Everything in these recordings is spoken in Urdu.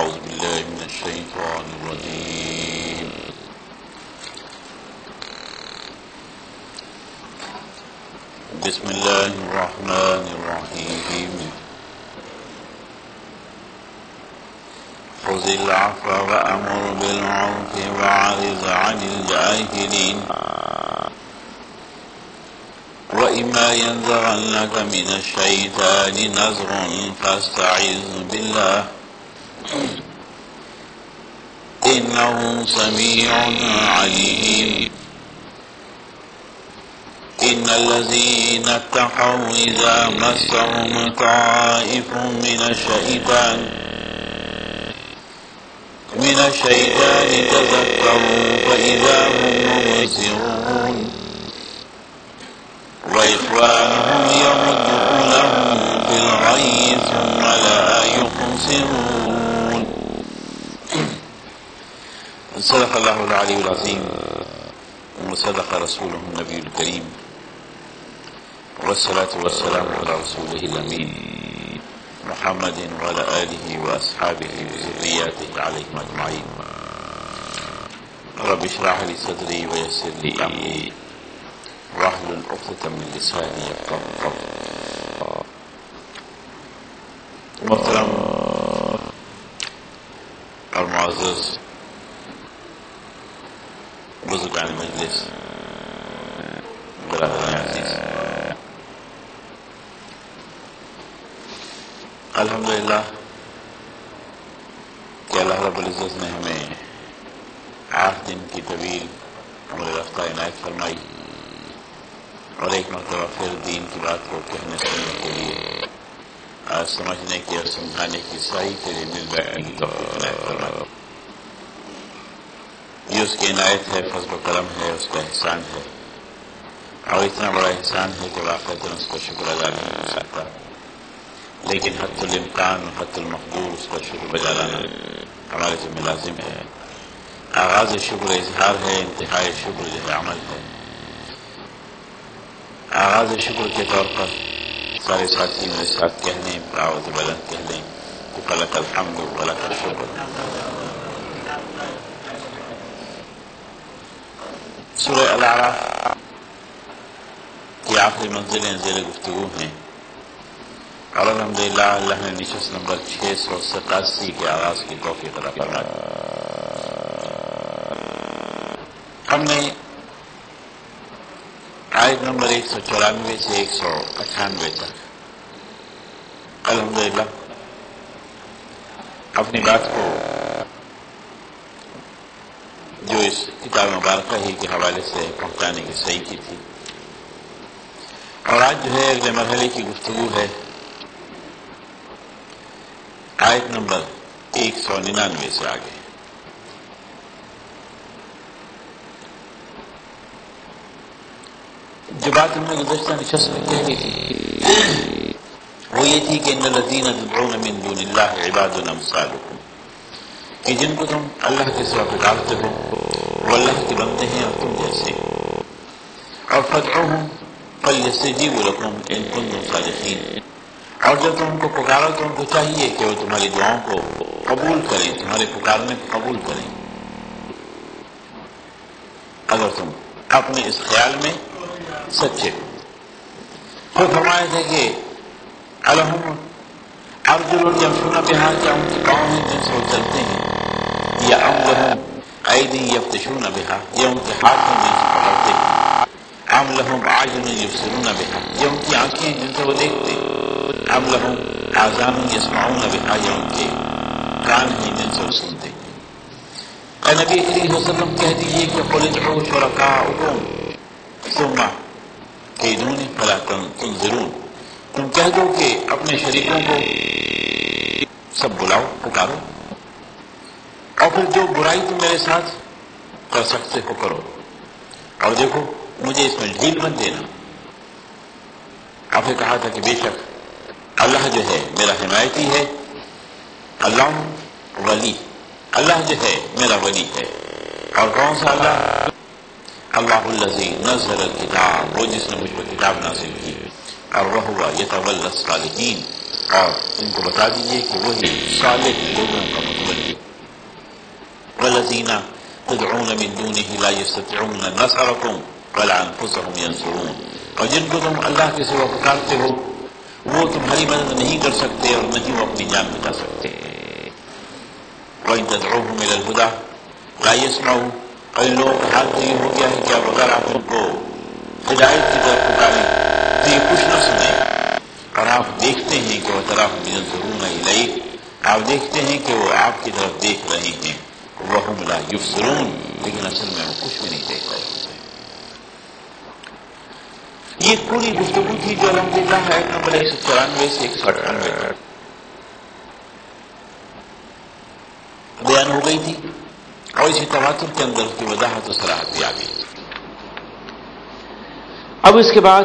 أعوذ بالله من الشيطان الرجيم بسم الله الرحمن الرحيم خذ العفو وأمر بالعرف وأعرض عن الجاهلين وإما ينزغنك من الشيطان نزغ فاستعذ بالله إنه سميع عليم إن الذين اتقوا إذا مسهم طائف من الشيطان تذكروا فإذا هم مبصرون وإخوانهم يمدونهم في الغي ثم لا يقصرون. صدق الله العلي العظيم وصدق رسوله النبي الكريم والصلاة والسلام على رسوله الأمين محمد وعلى آله وأصحابه وذرياته عليهم أجمعين. رب اشرح لي صدري ويسر لي أمري واحلل عقدة من لساني يفقهوا قولي. محترم اور معزز بزرگان مجلس، برادران عزیز، الحمدللہ کہ اللہ رب العزت نے ہمیں 8 دن کی طویل عمر رفتہ عنایت فرمائی اور ایک مرتبہ پھر دین کی بات کو کہنے سننے کے لیے، آج سمجھنے کی اور سمجھانے کی صحیح کے لیے مل بیٹھنے کی توفیق عنایت فرمائی. یہ اس کی عنایت ہے، فضل و کرم ہے، اس کا احسان ہے، اور اتنا بڑا احسان ہے کہ واقعتاً اس کا شکر ادا نہیں ہو سکتا، لیکن حد الامکان و حد المقدور اس کا شکر بجا لانا ہمارے ذمہ لازم ہے. آغاز شکر اظہار ہے، انتہائی شکر جو ہے عمل ہے. آغاز شکر کے طور پر سارے ساتھی میرے ساتھ کہہ لیں، دعوت بلند کہہ لیں کہ فلک الحمد ولک الشکر. سورہ الاعراف کی آخری منزلیں زیر گفتگو ہیں، اور الحمدللہ اللہ نے نشست نمبر 687 کے آغاز کی توفیق عطا فرمائی. ہم نے آیت نمبر 194 سے 198 تک الحمدللہ اپنی بات کو جو اس کتاب مبارکہ ہی کے حوالے سے پہنچانے کی صحیح کی تھی، اور آج جو ہے اگلے مرحلے کی گفتگو ہے آیت نمبر 199 سے آگے. جو بات ہم نے گزشتہ نشست میں کہہ دی تھی وہ یہ تھی کہ ان الذین تدعون من دون اللہ عباد امثالکم، کہ جن کو تم اللہ کے سوا پکارتے ہو وہ اللہ کے بندے ہیں اور تم جیسے. اور فادعوہم فلیستجیبوا لکم ان کنتم صادقین، اور جب تم ان کو پکارو تو ان کو چاہیے کہ وہ تمہاری دعاؤں کو قبول کریں، تمہارے پکارنے کو قبول کریں، اگر تم اپنے اس خیال میں سچے ہو. پھر فرمایا تھا کہ الہم ارجل یمشون بہا، کیا ان کے پاؤں ہیں جن سے وہ چلتے ہیں، یا ام لہم ایدی یبطشون بہا، یا ان کے ہاتھ ہیں جن سے پکڑتے ہیں، ام لہم اعین یبصرون بہا، یا ان کی آنکھیں ہیں جن سے وہ دیکھتے ہیں، ام لہم آذان یسمعون بہا، یا ان کے کان ہیں جن سے وہ سنتے ہیں. اے نبی کریم صلی اللہ علیہ وسلم کہہ دیجیے کہ قل ادعوا شرکاءکم ثم کیدونی فلا تنظرون، تم کہہ دو کہ اپنے شریکوں کو سب بلاؤ، پکارو، اور پھر جو برائی تم میرے ساتھ کر سکتے ہو کرو، اور دیکھو مجھے اس میں ڈھیل مت دینا. آپ نے کہا تھا کہ بے شک اللہ جو ہے میرا حمایتی ہے، اللہ ولی، اللہ جو ہے میرا ولی ہے. اور کون سا اللہ؟ اللہ الذی نزل الکتاب، وہ جس نے مجھ پر کتاب نازل کی، اور وہ یتولی الصالحین، اور ان کو بتا دیجئے کہ وہی صالح لوگوں کا متولی والذین تدعون من دونه لا يستطيعون نصركم ولا انفسهم ينصرون، اور جن کو تم اللہ کے سوا پکارتے ہو وہ تمہاری مدد نہیں کر سکتے اور نہ ہی وہ اپنی جان بچا سکتے۔ وَإِن تَدْعُوهُمْ إِلَى الْهُدَىٰ لَا يَسْمَعُونَ، اور ان لوگوں کا حال تو یہ ہو گیا ہے کہ اب اگر آپ ان کو ہدایت کی طرف پکاریں تو یہ کچھ نہ سنیں، اور آپ دیکھتے ہیں کہ وَتَرَاهُمْ يَنظُرُونَ إِلَيْكَ، آپ دیکھتے ہیں کہ وہ آپ کی طرف دیکھ رہے ہیں، وَهُمْ لَا يُبْصِرُونَ، لیکن اصل میں وہ کچھ بھی نہیں دیکھ رہے ہوتے۔ یہ پوری گفتگو تھی جو الحمدللہ آیت نمبر 194 سے 198 تک بیان ہو گئی تھی، اور اسی تواتر کے اندر کی وضاحت و صراحت بھی آ گئی۔ اب اس کے بعد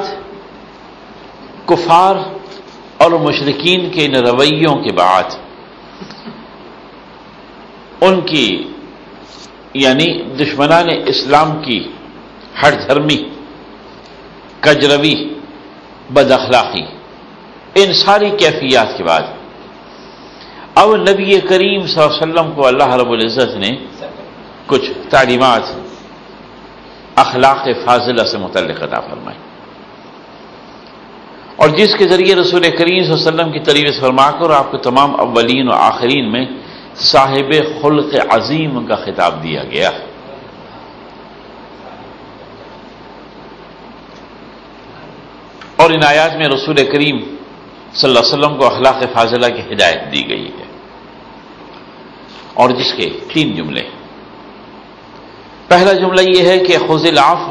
کفار اور مشرکین کے ان رویوں کے بعد ان کی یعنی دشمنان اسلام کی ہٹ دھرمی، کجروی، بد اخلاقی، ان ساری کیفیات کے بعد اب نبی کریم صلی اللہ علیہ وسلم کو اللہ رب العزت نے کچھ تعلیمات اخلاق فاضلہ سے متعلق عطا فرمائی، اور جس کے ذریعے رسول کریم صلی اللہ علیہ وسلم کی ترویج فرما کر آپ کو تمام اولین و آخرین میں صاحب خلق عظیم کا خطاب دیا گیا۔ اور ان آیات میں رسول کریم صلی اللہ علیہ وسلم کو اخلاق فاضلہ کی ہدایت دی گئی ہے، اور جس کے 3 جملے۔ پہلا جملہ یہ ہے کہ خذ العفو،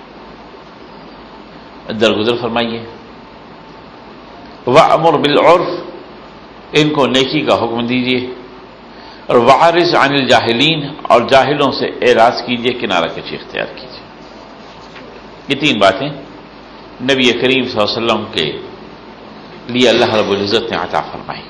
درگزر فرمائیے، وَأْمُرْ بِالْعُرْفِ، ان کو نیکی کا حکم دیجیے، اور وَأَعْرِضْ عَنِ الْجَاهِلِينَ، اور جاہلوں سے اعراض کیجیے، کنارہ کشی اختیار کیجیے۔ یہ 3 باتیں نبی کریم صلی اللہ علیہ وسلم کے لیے اللہ رب العزت نے عطا فرمائی۔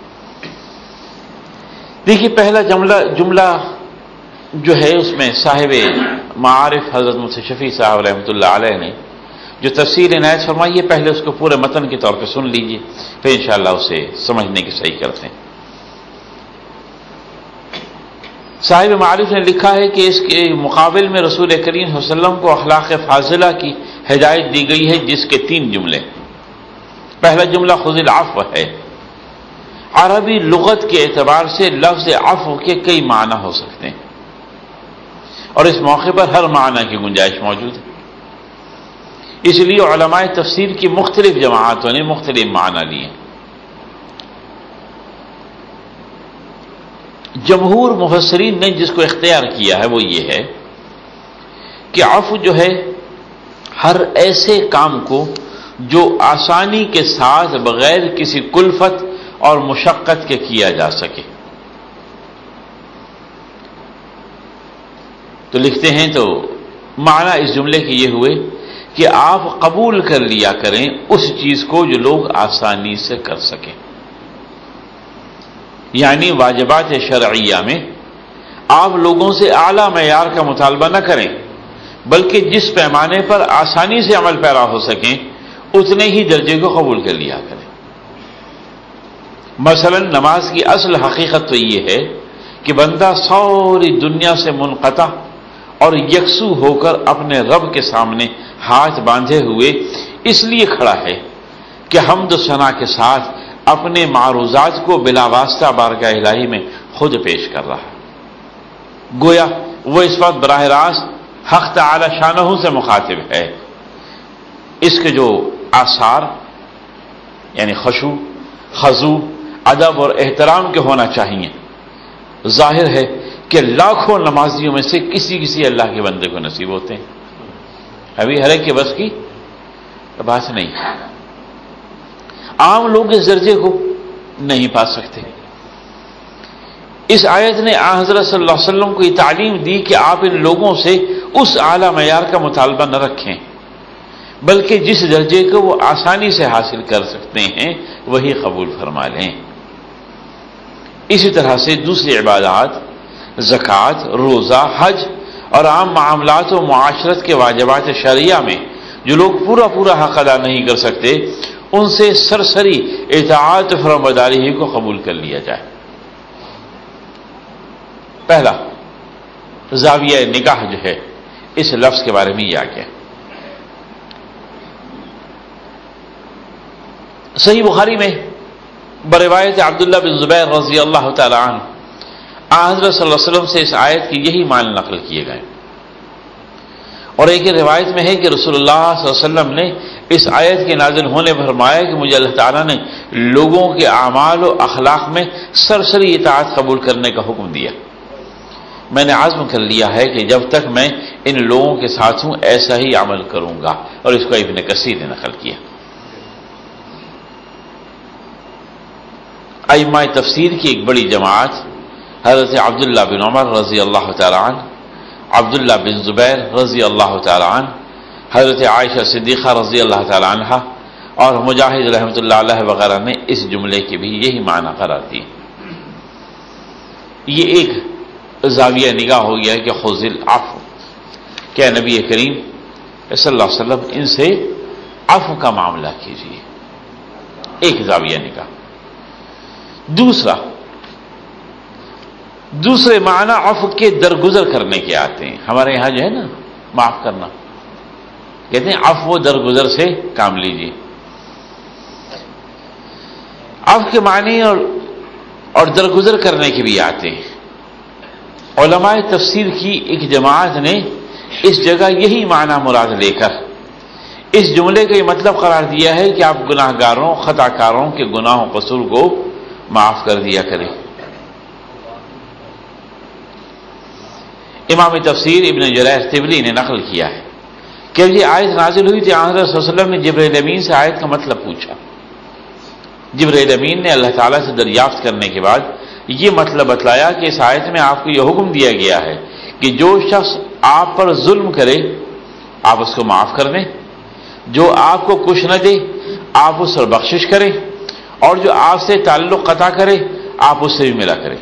دیکھیے پہلا جملہ جو ہے اس میں صاحب معارف حضرت مفتی شفیع صاحب رحمۃ اللہ علیہ نے جو تفسیر عنایت فرمائی ہے، پہلے اس کو پورے متن کے طور پہ سن لیجیے، پھر انشاءاللہ اسے سمجھنے کی صحیح کرتے ہیں۔ صاحب معارف نے لکھا ہے کہ اس کے مقابل میں رسول کریم صلی اللہ علیہ وسلم کو اخلاق فاضلہ کی ہدایت دی گئی ہے، جس کے 3 جملے۔ پہلا جملہ خذ العفو ہے۔ عربی لغت کے اعتبار سے لفظ عفو کے کئی معنی ہو سکتے ہیں، اور اس موقع پر ہر معنی کی گنجائش موجود ہے، اس لیے علماء تفسیر کی مختلف جماعتوں نے مختلف معنی لیے۔ جمہور مفسرین نے جس کو اختیار کیا ہے وہ یہ ہے کہ عفو جو ہے ہر ایسے کام کو جو آسانی کے ساتھ بغیر کسی کلفت اور مشقت کے کیا جا سکے۔ تو لکھتے ہیں تو معنی اس جملے کے یہ ہوئے کہ آپ قبول کر لیا کریں اس چیز کو جو لوگ آسانی سے کر سکیں، یعنی واجبات شرعیہ میں آپ لوگوں سے اعلیٰ معیار کا مطالبہ نہ کریں، بلکہ جس پیمانے پر آسانی سے عمل پیرا ہو سکیں اتنے ہی درجے کو قبول کر لیا کریں۔ مثلا نماز کی اصل حقیقت تو یہ ہے کہ بندہ ساری دنیا سے منقطع اور یکسو ہو کر اپنے رب کے سامنے ہاتھ باندھے ہوئے اس لیے کھڑا ہے کہ حمد و ثنا کے ساتھ اپنے معروضات کو بلا واسطہ بارگاہ الہی میں خود پیش کر رہا ہے۔ گویا وہ اس وقت براہ راست حق تعالی شانہ سے مخاطب ہے۔ اس کے جو آثار یعنی خشوع، خضوع، ادب اور احترام کے ہونا چاہیے، ظاہر ہے کہ لاکھوں نمازیوں میں سے کسی اللہ کے بندے کو نصیب ہوتے ہیں، ابھی ہر ایک کے بس کی بات نہیں، عام لوگ اس درجے کو نہیں پا سکتے۔ اس آیت نے حضرت صلی اللہ علیہ وسلم کو یہ تعلیم دی کہ آپ ان لوگوں سے اس اعلیٰ معیار کا مطالبہ نہ رکھیں، بلکہ جس درجے کو وہ آسانی سے حاصل کر سکتے ہیں وہی قبول فرما لیں۔ اسی طرح سے دوسری عبادات، زکوٰۃ، روزہ، حج اور عام معاملات و معاشرت کے واجبات شرعیہ میں جو لوگ پورا حق ادا نہیں کر سکتے ان سے سرسری اطاعت و فرمانبرداری ہی کو قبول کر لیا جائے۔ پہلا زاویہ نگاہ جو ہے اس لفظ کے بارے میں یہ آ گیا۔ صحیح بخاری میں بروایت عبداللہ بن زبیر رضی اللہ تعالی عنہ حضرت صلی اللہ علیہ وسلم سے اس آیت کی یہی معنی نقل کیے گئے، اور ایک روایت میں ہے کہ رسول اللہ صلی اللہ علیہ وسلم نے اس آیت کے نازل ہونے پر فرمایا کہ مجھے اللہ تعالیٰ نے لوگوں کے اعمال و اخلاق میں سرسری اطاعت قبول کرنے کا حکم دیا۔ میں نے عزم کر لیا ہے کہ جب تک میں ان لوگوں کے ساتھ ہوں ایسا ہی عمل کروں گا، اور اس کو ابن کثیر نے نقل کیا۔ ائمہ تفسیر کی ایک بڑی جماعت حضرت عبداللہ بن عمر رضی اللہ تعالی عنہ، عبداللہ بن زبیر رضی اللہ تعالی عنہ، حضرت عائشہ صدیقہ رضی اللہ تعالی عنہ اور مجاہد رحمۃ اللہ علیہ وغیرہ نے اس جملے کے بھی یہی معنی قرار دیے۔ یہ ایک زاویہ نگاہ ہو گیا کہ خذ العفو، کیا نبی کریم صلی اللہ علیہ وسلم ان سے عفو کا معاملہ کیجیے، ایک زاویہ نگاہ۔ دوسرے معنی عفو کے درگزر کرنے کے آتے ہیں۔ ہمارے یہاں جو ہے نا معاف کرنا کہتے ہیں عفو درگزر سے کام لیجیے۔ عفو کے معنی اور درگزر کرنے کے بھی آتے ہیں۔ علماء تفسیر کی ایک جماعت نے اس جگہ یہی معنی مراد لے کر اس جملے کا یہ مطلب قرار دیا ہے کہ آپ گناہ گاروں خطا کاروں کے گناہ و قصور کو معاف کر دیا کریں۔ امام تفسیر ابن جریر طبری نے نقل کیا ہے کہ یہ آیت نازل ہوئی تھی، حضرت صلی اللہ علیہ وسلم نے جبرائیل امین سے آیت کا مطلب پوچھا۔ جبرائیل امین نے اللہ تعالیٰ سے دریافت کرنے کے بعد یہ مطلب بتلایا کہ اس آیت میں آپ کو یہ حکم دیا گیا ہے کہ جو شخص آپ پر ظلم کرے آپ اس کو معاف کر دیں، جو آپ کو کچھ نہ دے آپ اس پر بخشش کریں، اور جو آپ سے تعلق قطع کرے آپ اس سے بھی ملا کریں۔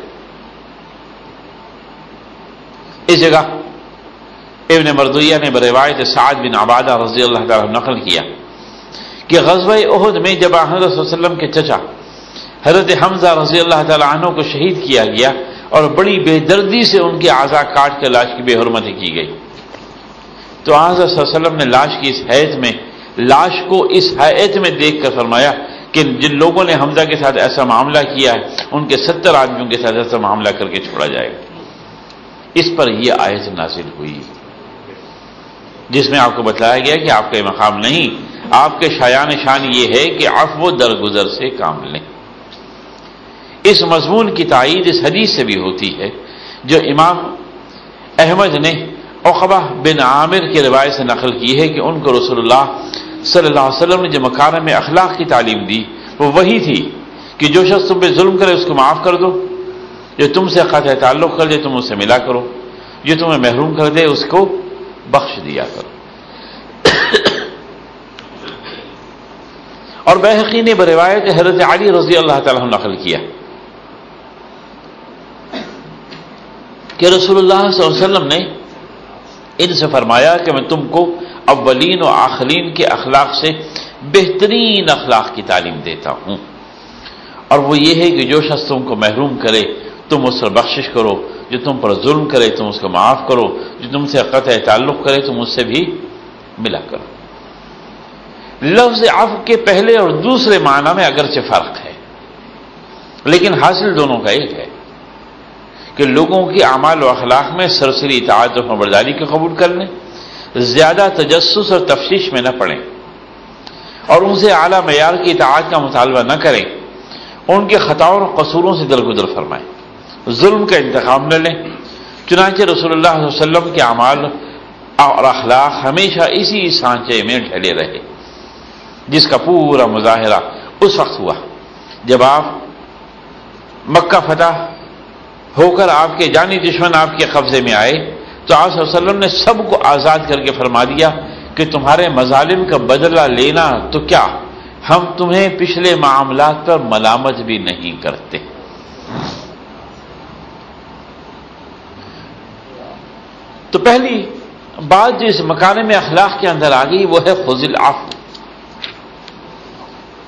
اس جگہ ابن مردویہ نے بروایت سعد بن عبادہ رضی اللہ تعالیٰ نقل کیا کہ غزوہ احد میں جب حضرت صلی اللہ علیہ وسلم کے چچا حضرت حمزہ رضی اللہ تعالیٰ عنہ کو شہید کیا گیا اور بڑی بے دردی سے ان کے اعضاء کاٹ کے لاش کی بے حرمتی کی گئی، تو حضرت صلی اللہ علیہ وسلم نے لاش کو اس حیت میں دیکھ کر فرمایا کہ جن لوگوں نے حمزہ کے ساتھ ایسا معاملہ کیا ہے ان کے 70 آدمیوں کے ساتھ ایسا معاملہ کر کے چھوڑا جائے گا۔ اس پر یہ آیت نازل ہوئی جس میں آپ کو بتلایا گیا کہ آپ کا یہ مقام نہیں، آپ کے شایان شان یہ ہے کہ عفو درگزر سے کام لیں۔ اس مضمون کی تائید اس حدیث سے بھی ہوتی ہے جو امام احمد نے عقبہ بن عامر کی روایت سے نقل کی ہے کہ ان کو رسول اللہ صلی اللہ علیہ وسلم نے جو مکارم اخلاق کی تعلیم دی وہ وہی تھی کہ جو شخص تم پہ ظلم کرے اس کو معاف کر دو، جو تم سے قطع تعلق کر دے تم اس سے ملا کرو، جو تمہیں محروم کر دے اس کو بخش دیا کرو۔ اور بیہقی نے بروایت حضرت علی رضی اللہ تعالیٰ عنہ نقل کیا کہ رسول اللہ صلی اللہ علیہ وسلم نے ان سے فرمایا کہ میں تم کو اولین و آخرین کے اخلاق سے بہترین اخلاق کی تعلیم دیتا ہوں، اور وہ یہ ہے کہ جو شخص تم کو محروم کرے تم اس پر بخشش کرو، جو تم پر ظلم کرے تم اس کو معاف کرو، جو تم سے قطع تعلق کرے تم اس سے بھی ملا کرو۔ لفظ عفو کے پہلے اور دوسرے معنی میں اگرچہ فرق ہے لیکن حاصل دونوں کا ایک ہے کہ لوگوں کی اعمال و اخلاق میں سرسری اطاعت و فرمانبرداری کو قبول کر لیں، زیادہ تجسس اور تفتیش میں نہ پڑیں، اور ان سے اعلیٰ معیار کی اطاعت کا مطالبہ نہ کریں، ان کے خطاؤں اور قصوروں سے درگزر فرمائیں، ظلم کا انتقام نہ لیں۔ چنانچہ رسول اللہ صلی اللہ علیہ وسلم کے اعمال اور اخلاق ہمیشہ اسی سانچے میں ڈھلے رہے، جس کا پورا مظاہرہ اس وقت ہوا جب آپ مکہ فتح ہو کر آپ کے جانی دشمن آپ کے قبضے میں آئے تو آپ صلی اللہ علیہ وسلم نے سب کو آزاد کر کے فرما دیا کہ تمہارے مظالم کا بدلہ لینا تو کیا، ہم تمہیں پچھلے معاملات پر ملامت بھی نہیں کرتے۔ تو پہلی بات جو اس مکارم اخلاق کے اندر آ گئی وہ ہے خذ العفو،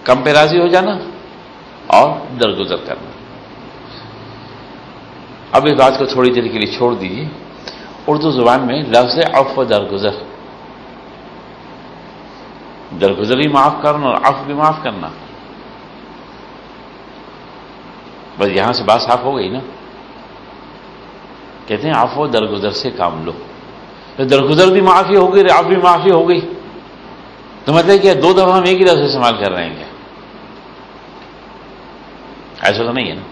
کم پہ راضی ہو جانا اور درگزر کرنا. اب اس بات کو تھوڑی دیر کے لیے چھوڑ دیجیے. اردو زبان میں لفظ عفو درگزر، درگزر بھی معاف کرنا اور عفو بھی معاف کرنا. بس یہاں سے بات صاف ہو گئی نا. کہتے ہیں عفو درگزر سے کام لو. تو درگزر بھی معافی ہو گئی، عفو بھی معافی ہو گئی، تو مطلب کیا دو دفعہ ہم ایک ہی لفظ استعمال کر رہے ہیں کیا؟ ایسا تو نہیں ہے نا.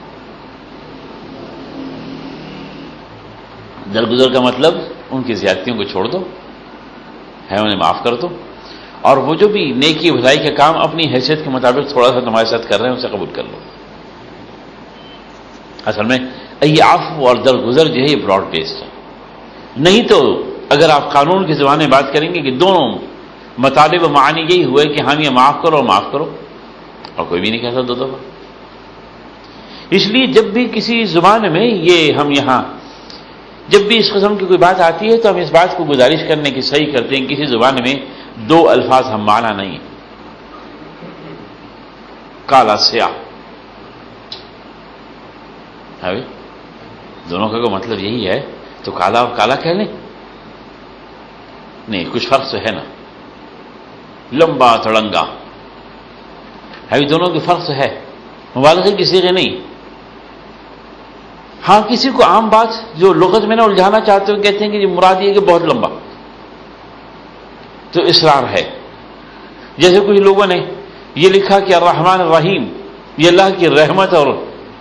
درگزر کا مطلب ان کی زیادتیوں کو چھوڑ دو، ہے انہیں معاف کر دو، اور وہ جو بھی نیکی بھلائی کے کام اپنی حیثیت کے مطابق تھوڑا سا تمہارے ساتھ کر رہے ہیں اسے قبول کر لو. اصل میں یہ عفو اور درگزر جو ہے یہ براڈ بیسڈ ہے. نہیں تو اگر آپ قانون کی زبان میں بات کریں گے کہ دونوں مطالب و معنی یہی ہوئے کہ ہم یہ معاف کرو اور معاف کرو، اور کوئی بھی نہیں کہتا دو دفعہ. اس لیے جب بھی کسی زبان میں یہ ہم یہاں جب بھی اس قسم کی کوئی بات آتی ہے تو ہم اس بات کو گزارش کرنے کی صحیح کرتے ہیں کسی زبان میں دو الفاظ ہم مانا نہیں ہیں. کالا سیاہ ہے، دونوں کا کوئی مطلب یہی ہے تو کالا اور کالا کہہ لیں؟ نہیں، کچھ فرق تو ہے نا. لمبا تڑنگا ہے، دونوں کے فرق تو ہے، مبالغے کی صیغے نہیں. ہاں کسی کو عام بات جو لغت میں نہ الجھانا چاہتے ہو کہتے ہیں کہ یہ مراد یہ کہ بہت لمبا، تو اصرار ہے. جیسے کچھ لوگوں نے یہ لکھا کہ الرحمن الرحیم یہ اللہ کی رحمت، اور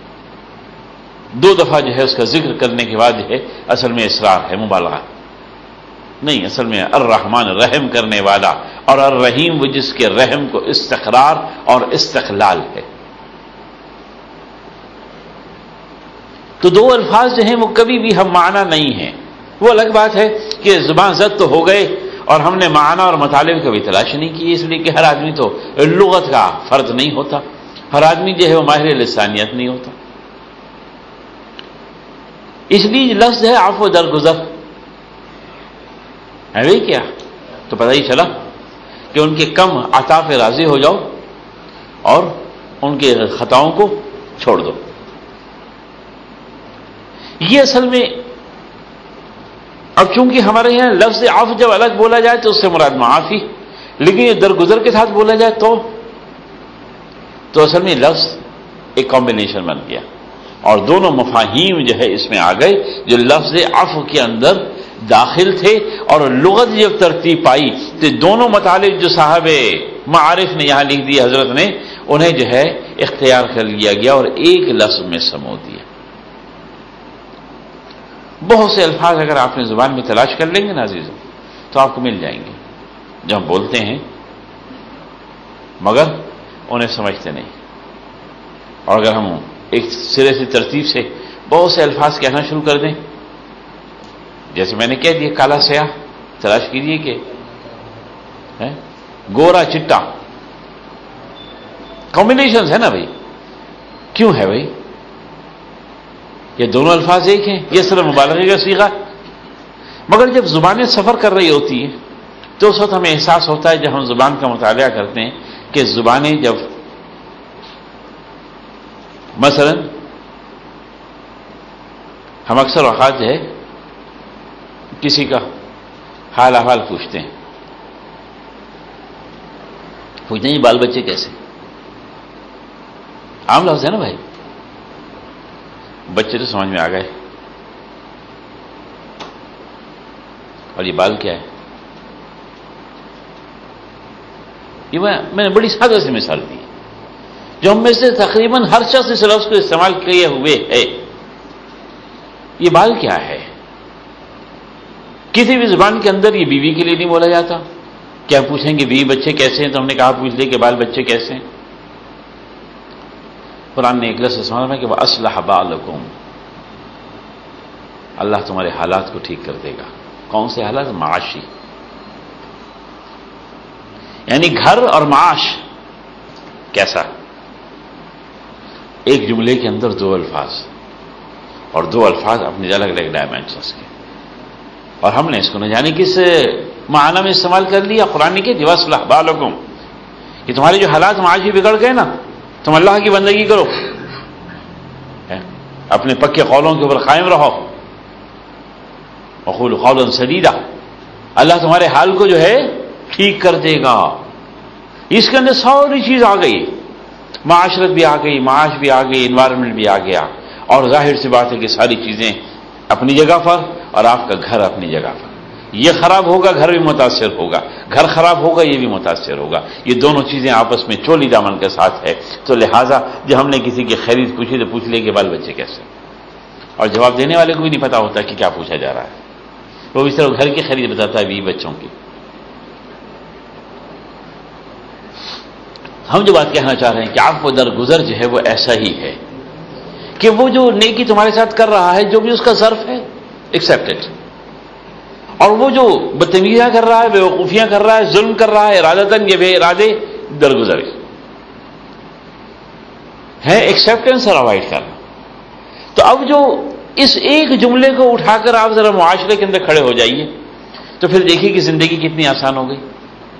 دو دفعہ جو ہے اس کا ذکر کرنے کے بعد جو ہے اصل میں اصرار ہے، مبالغہ نہیں. اصل میں الرحمن رحم کرنے والا، اور الرحیم وہ جس کے رحم کو استقرار اور استقلال ہے. تو دو الفاظ جو ہیں وہ کبھی بھی ہم معنی نہیں ہیں. وہ الگ بات ہے کہ زبان زد تو ہو گئے اور ہم نے معنی اور مطالب کبھی تلاش نہیں کی، اس لیے کہ ہر آدمی تو لغت کا فرد نہیں ہوتا، ہر آدمی جو ہے وہ ماہر لسانیت نہیں ہوتا. اس لیے لفظ ہے عفو درگزر ہے وہی کیا، تو پتہ ہی چلا کہ ان کے کم عطا پہ راضی ہو جاؤ اور ان کے خطاؤں کو چھوڑ دو. یہ اصل میں اب چونکہ ہمارے یہاں لفظ عفو جب الگ بولا جائے تو اس سے مراد معافی، لیکن یہ درگزر کے ساتھ بولا جائے تو اصل میں لفظ ایک کمبینیشن بن گیا، اور دونوں مفاہیم جو ہے اس میں آ گئے جو لفظ عفو کے اندر داخل تھے. اور لغت جب ترتیب پائی تو دونوں مطالب جو صاحب معارف نے یہاں لکھ دی حضرت نے، انہیں جو ہے اختیار کر لیا گیا اور ایک لفظ میں سمو دیا. بہت سے الفاظ اگر آپ نے زبان میں تلاش کر لیں گے نا عزیزوں تو آپ کو مل جائیں گے جو ہم بولتے ہیں مگر انہیں سمجھتے نہیں. اور اگر ہم ایک سرے سے ترتیب سے بہت سے الفاظ کہنا شروع کر دیں، جیسے میں نے کہہ دیا کالا سیاہ، تلاش کیجیے کہ گورا چٹا، کمبینیشنز ہے نا بھائی. کیوں ہے بھائی؟ یہ دونوں الفاظ ایک ہیں، یہ صرف مبالغے کا صیغہ. مگر جب زبانیں سفر کر رہی ہوتی ہیں تو اس وقت ہمیں احساس ہوتا ہے جب ہم زبان کا مطالعہ کرتے ہیں کہ زبانیں جب مثلا ہم اکثر اوقات جو ہے کسی کا حال احوال پوچھتے ہیں جی بال بچے کیسے، عام لفظ ہے نا بھائی. بچے تو سمجھ میں آ گئے، اور یہ بال کیا ہے؟ یہ میں نے بڑی سادہ سی مثال دی جو ہم میں سے تقریباً ہر شخص اس لفظ کو استعمال کیے ہوئے ہے. یہ بال کیا ہے؟ کسی بھی زبان کے اندر یہ بیوی کے لیے نہیں بولا جاتا. کیا پوچھیں گے بیوی بچے کیسے ہیں تو ہم نے کہا پوچھ لے کہ بال بچے کیسے ہیں. قرآن نے ایک لفظ استعمال ہے کہ وَأَصْلَحَ بَالَكُمْ، اللہ تمہارے حالات کو ٹھیک کر دے گا. کون سے حالات؟ معاشی، یعنی گھر اور معاش کیسا. ایک جملے کے اندر دو الفاظ، اور دو الفاظ اپنی الگ الگ ڈائمینشنس کے، اور ہم نے اس کو نہ جانے کس معنی میں استعمال کر لیا. قرآن نے کہ وَأَصْلَحَ بَالَكُمْ، کہ تمہارے جو حالات معاشی بگڑ گئے نا، تم اللہ کی بندگی کرو، اپنے پکے قولوں کے اوپر قائم رہو، وقولوا قولا سدیدا، اللہ تمہارے حال کو جو ہے ٹھیک کر دے گا۔ اس کے اندر ساری چیز آ گئی، معاشرت بھی آ گئی، معاش بھی آ گئی، انوائرمنٹ بھی آ گیا، اور ظاہر سی بات ہے کہ ساری چیزیں اپنی جگہ پر اور آپ کا گھر اپنی جگہ پر۔ یہ خراب ہوگا گھر بھی متاثر ہوگا، گھر خراب ہوگا یہ بھی متاثر ہوگا، یہ دونوں چیزیں آپس میں چولی دامن کے ساتھ ہے۔ تو لہٰذا جب ہم نے کسی کی خیریت پوچھی تو پوچھ لے کہ بال بچے کیسے، اور جواب دینے والے کو بھی نہیں پتا ہوتا کہ کیا پوچھا جا رہا ہے، وہ بھی صرف گھر کی خیریت بتاتا ہے، بیوی بچوں کی۔ ہم جو بات کہنا چاہ رہے ہیں کہ آپ کو درگزر جو ہے وہ ایسا ہی ہے کہ وہ جو نیکی تمہارے ساتھ کر رہا ہے، جو بھی اس کا ظرف ہے، ایکسیپٹڈ، اور وہ جو بدتمیزیاں کر رہا ہے، بیوقوفیاں کر رہا ہے، ظلم کر رہا ہے ارادتاً یا بے ارادے، درگزر ہے، ایکسیپٹنس اور اوائڈ کرنا۔ تو اب جو اس ایک جملے کو اٹھا کر آپ ذرا معاشرے کے اندر کھڑے ہو جائیے تو پھر دیکھیے کہ زندگی کتنی آسان ہو گئی۔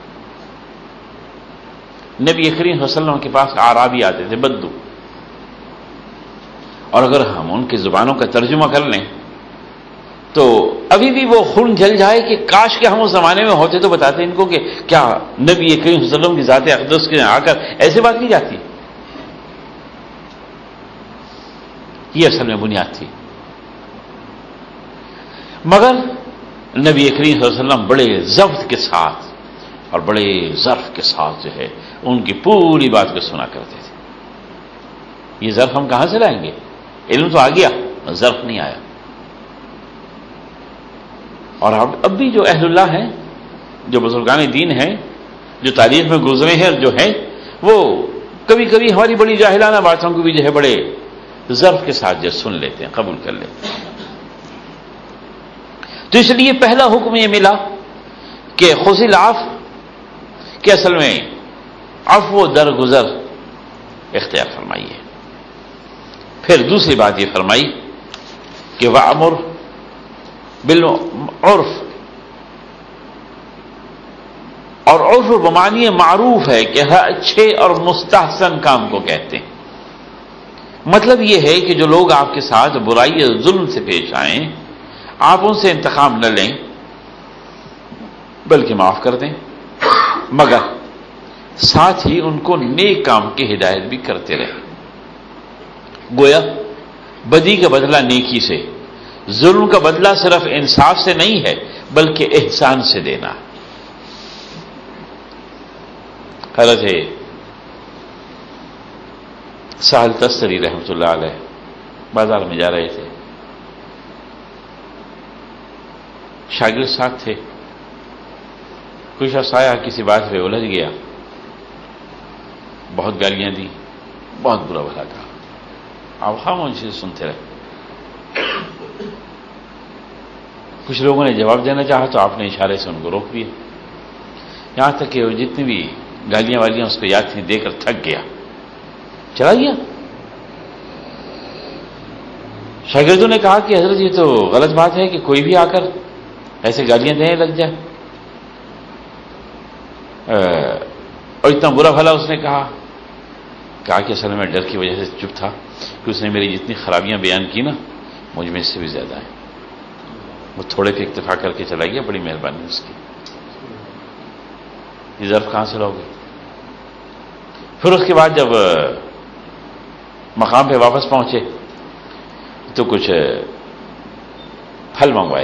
نبی کریم صلی اللہ علیہ وسلم کے پاس اعرابی آتے تھے، بدو، اور اگر ہم ان کی زبانوں کا ترجمہ کر لیں تو ابھی بھی وہ خون جل جائے کہ کاش کہ ہم اس زمانے میں ہوتے تو بتاتے ان کو کہ کیا نبی کریم صلی اللہ علیہ وسلم کی ذات اقدس کے آ کر ایسے بات کی جاتی۔ یہ اصل میں بنیاد تھی، مگر نبی کریم صلی اللہ علیہ وسلم بڑے ضبط کے ساتھ اور بڑے ظرف کے ساتھ جو ہے ان کی پوری بات کو سنا کرتے تھے۔ یہ ظرف ہم کہاں سے لائیں گے؟ علم تو آ گیا، ظرف نہیں آیا۔ اور اب بھی جو اہل اللہ ہیں، جو بزرگان دین ہیں، جو تاریخ میں گزرے ہیں جو ہیں، وہ کبھی کبھی ہماری بڑی جاہلانہ باتوں کو بھی جو ہے بڑے ظرف کے ساتھ جو سن لیتے ہیں، قبول کر لیتے ہیں۔ تو اس لیے پہلا حکم یہ ملا کہ خذ العفو، کہ اصل میں عفو و درگزر اختیار فرمائیے۔ پھر دوسری بات یہ فرمائی کہ وَأْمُرْ بالعرف، اور عرف بمعنی معروف ہے کہ ہر اچھے اور مستحسن کام کو کہتے ہیں۔ مطلب یہ ہے کہ جو لوگ آپ کے ساتھ برائی اور ظلم سے پیش آئیں، آپ ان سے انتقام نہ لیں بلکہ معاف کر دیں، مگر ساتھ ہی ان کو نیک کام کی ہدایت بھی کرتے رہیں۔ گویا بدی کا بدلہ نیکی سے، ظلم کا بدلہ صرف انصاف سے نہیں ہے بلکہ احسان سے دینا۔ حضرت سہل تستری رحمۃ اللہ علیہ بازار میں جا رہے تھے، شاگرد ساتھ تھے، کوئی شخص آیا، کسی بات پہ الجھ گیا، بہت گالیاں دی، بہت برا بھلا کہا، آپ خاموشی سے سنتے رہے۔ کچھ لوگوں نے جواب دینا چاہا تو آپ نے اشارے سے ان کو روک دیا، یہاں تک کہ وہ جتنی بھی گالیاں والیاں اس کو یاد تھیں دے کر تھک گیا، چلا گیا۔ شاگردوں نے کہا کہ حضرت یہ تو غلط بات ہے کہ کوئی بھی آ کر ایسے گالیاں دینے لگ جائے، اور اتنا برا بھلا اس نے کہا کہ اصل میں ڈر کی وجہ سے چپ تھا کہ اس نے میری جتنی خرابیاں بیان کی نا مجھ میں اس سے بھی زیادہ ہیں، وہ تھوڑے پہ اکتفا کر کے چلا گیا، بڑی مہربانی اس کی۔ یہ ظرف کہاں سے لاؤ گے؟ پھر اس کے بعد جب مقام پہ واپس پہنچے تو کچھ پھل منگوائے،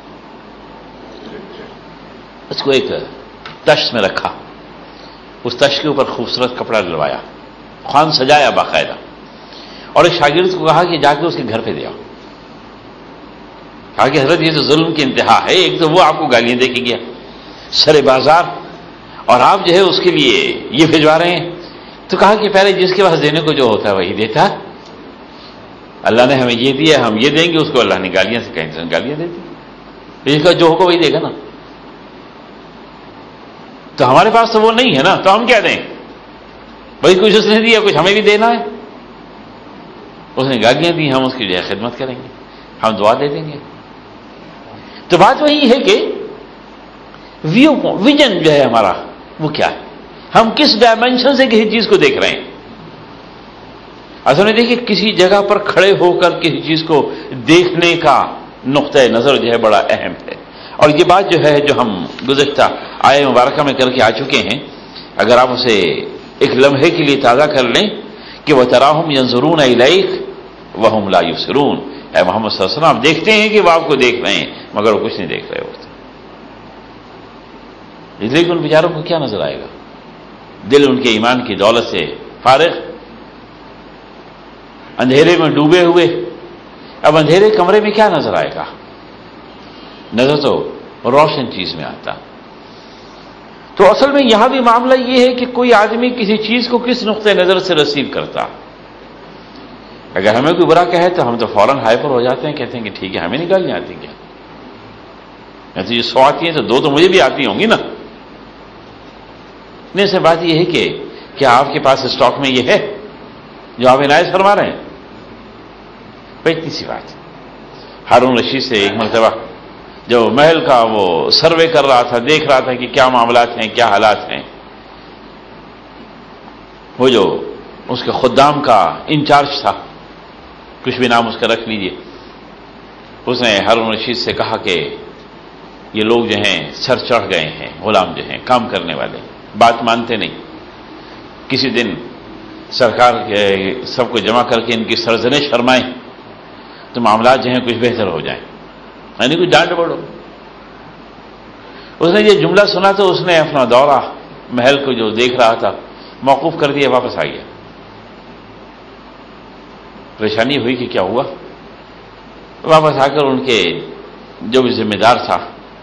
اس کو ایک تشت میں رکھا، اس تشت کے اوپر خوبصورت کپڑا ڈلوایا، خوان سجایا باقاعدہ، اور ایک شاگرد کو کہا کہ جا کے اس کے گھر پہ دے آؤ۔ کہا کہ حضرت یہ تو ظلم کی انتہا ہے، ایک تو وہ آپ کو گالیاں دے کے گیا سر بازار، اور آپ جو ہے اس کے لیے یہ بھجوا رہے ہیں۔ تو کہا کہ پہلے جس کے پاس دینے کو جو ہوتا ہے وہی دیتا ہے، اللہ نے ہمیں یہ دیا ہم یہ دیں گے، اس کو اللہ نے گالیاں سے کہیں گالیاں دے دی، اس کا جو ہوگا وہی دے گا نا۔ تو ہمارے پاس تو وہ نہیں ہے نا، تو ہم کیا دیں؟ بھائی کچھ اس نے دیا، کچھ ہمیں بھی دینا ہے۔ اس نے گالیاں دی، ہم اس کی جو ہے خدمت کریں گے، ہم دعا دے دیں گے۔ تو بات وہی ہے کہ ویژن جو ہے ہمارا وہ کیا ہے، ہم کس ڈائمینشن سے کسی چیز کو دیکھ رہے ہیں. اصل میں دیکھیے کسی جگہ پر کھڑے ہو کر کسی چیز کو دیکھنے کا نقطۂ نظر جو ہے بڑا اہم ہے. اور یہ بات جو ہے جو ہم گزشتہ آیہ مبارکہ میں کر کے آ چکے ہیں، اگر آپ اسے ایک لمحے کے لیے تازہ کر لیں کہ وَتَرَاهُمْ يَنظُرُونَ إِلَيْكَ وَهُمْ لَا يُبْصِرُونَ، اے محمد صلی اللہ علیہ وسلم آپ دیکھتے ہیں کہ وہ آپ کو دیکھ رہے ہیں مگر وہ کچھ نہیں دیکھ رہے ہوتے. اس لیے کہ ان بیچاروں کو کیا نظر آئے گا؟ دل ان کے ایمان کی دولت سے فارغ، اندھیرے میں ڈوبے ہوئے. اب اندھیرے کمرے میں کیا نظر آئے گا؟ نظر تو روشن چیز میں آتا. تو اصل میں یہاں بھی معاملہ یہ ہے کہ کوئی آدمی کسی چیز کو کس نقطۂ نظر سے رسیو کرتا. اگر ہمیں کوئی برا کہے تو ہم تو فوراً ہائپر ہو جاتے ہیں، کہتے ہیں کہ ٹھیک ہے ہمیں نہیں گالیاں آتی کیا؟ ایسے یہ 100 آتی ہیں تو 2 تو مجھے بھی آتی ہوں گی نا. نہیں، سے بات یہ ہے کہ کیا آپ کے پاس اسٹاک میں یہ ہے جو آپ عنایت فرما رہے ہیں؟ بھائی اتنی سی بات. ہارون رشید سے ایک مرتبہ جو محل کا وہ سروے کر رہا تھا، دیکھ رہا تھا کہ کیا معاملات ہیں، کیا حالات ہیں، وہ جو اس کے خدام کا انچارج تھا، کچھ بھی نام اس کا رکھ لیجئے، اس نے ہارون رشید سے کہا کہ یہ لوگ جو ہیں سر چڑھ گئے ہیں، غلام جو ہیں کام کرنے والے بات مانتے نہیں. کسی دن سرکار سب کو جمع کر کے ان کی سرزنش فرمائیں تو معاملات جو ہیں کچھ بہتر ہو جائیں، یعنی کچھ ڈانٹ بڑھو. اس نے یہ جملہ سنا تو اس نے اپنا دورہ محل کو جو دیکھ رہا تھا موقوف کر دیا، واپس آ گیا. پریشانی ہوئی کہ کیا ہوا. واپس آ کر ان کے جو بھی ذمہ دار تھا،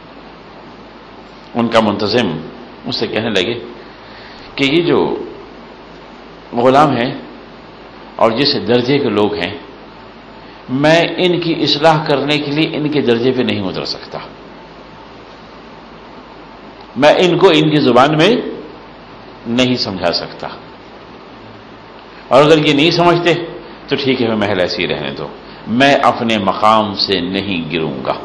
ان کا منتظم، اس سے کہنے لگے کہ یہ جو غلام ہیں اور جس درجے کے لوگ ہیں، میں ان کی اصلاح کرنے کے لیے ان کے درجے پہ نہیں اتر سکتا. میں ان کو ان کی زبان میں نہیں سمجھا سکتا، اور اگر یہ نہیں سمجھتے تو ٹھیک ہے میں محل ایسے ہی رہنے دو، میں اپنے مقام سے نہیں گروں گا.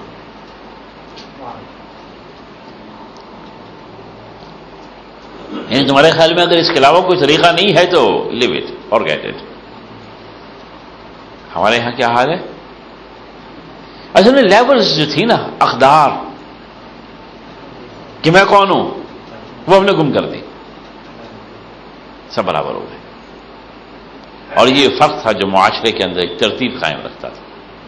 یعنی تمہارے خیال میں اگر اس کے علاوہ کوئی طریقہ نہیں ہے تو لیو اٹ اور گیٹ اٹ. ہمارے یہاں کیا حال ہے؟ اصل میں لیولز جو تھی نا، اقدار کہ میں کون ہوں، وہ ہم نے گم کر دی، سب برابر ہو گئے. اور یہ فرق تھا جو معاشرے کے اندر ایک ترتیب قائم رکھتا تھا.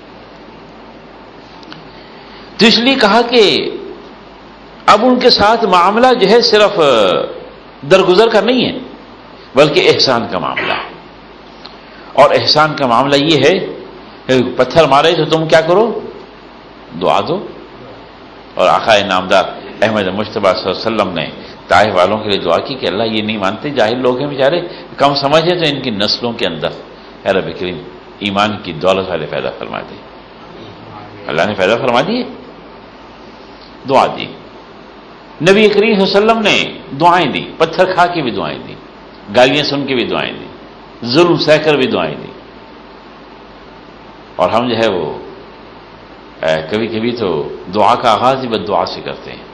تو اس لیے کہا کہ اب ان کے ساتھ معاملہ جو ہے صرف درگزر کا نہیں ہے بلکہ احسان کا معاملہ ہے. اور احسان کا معاملہ یہ ہے کہ پتھر مارے تو تم کیا کرو؟ دعا دو. اور آقا نامدار احمد مجتبیٰ صلی اللہ علیہ وسلم نے طائف والوں کے لیے دعا کی کہ اللہ یہ نہیں مانتے، جاہل لوگ ہیں بیچارے، کم سمجھ ہے، تو ان کی نسلوں کے اندر اے رب کریم ایمان کی دولت والے پیدا فرما دے. اللہ نے پیدا فرما دیے. دعا دی. نبی کریم صلی اللہ علیہ وسلم نے دعائیں دی، پتھر کھا کے بھی دعائیں دی، گالیاں سن کے بھی دعائیں دی، ظلم سہ کر بھی دعائیں دی. اور ہم جو ہے وہ کبھی کبھی تو دعا کا آغاز ہی بد دعا سے کرتے ہیں.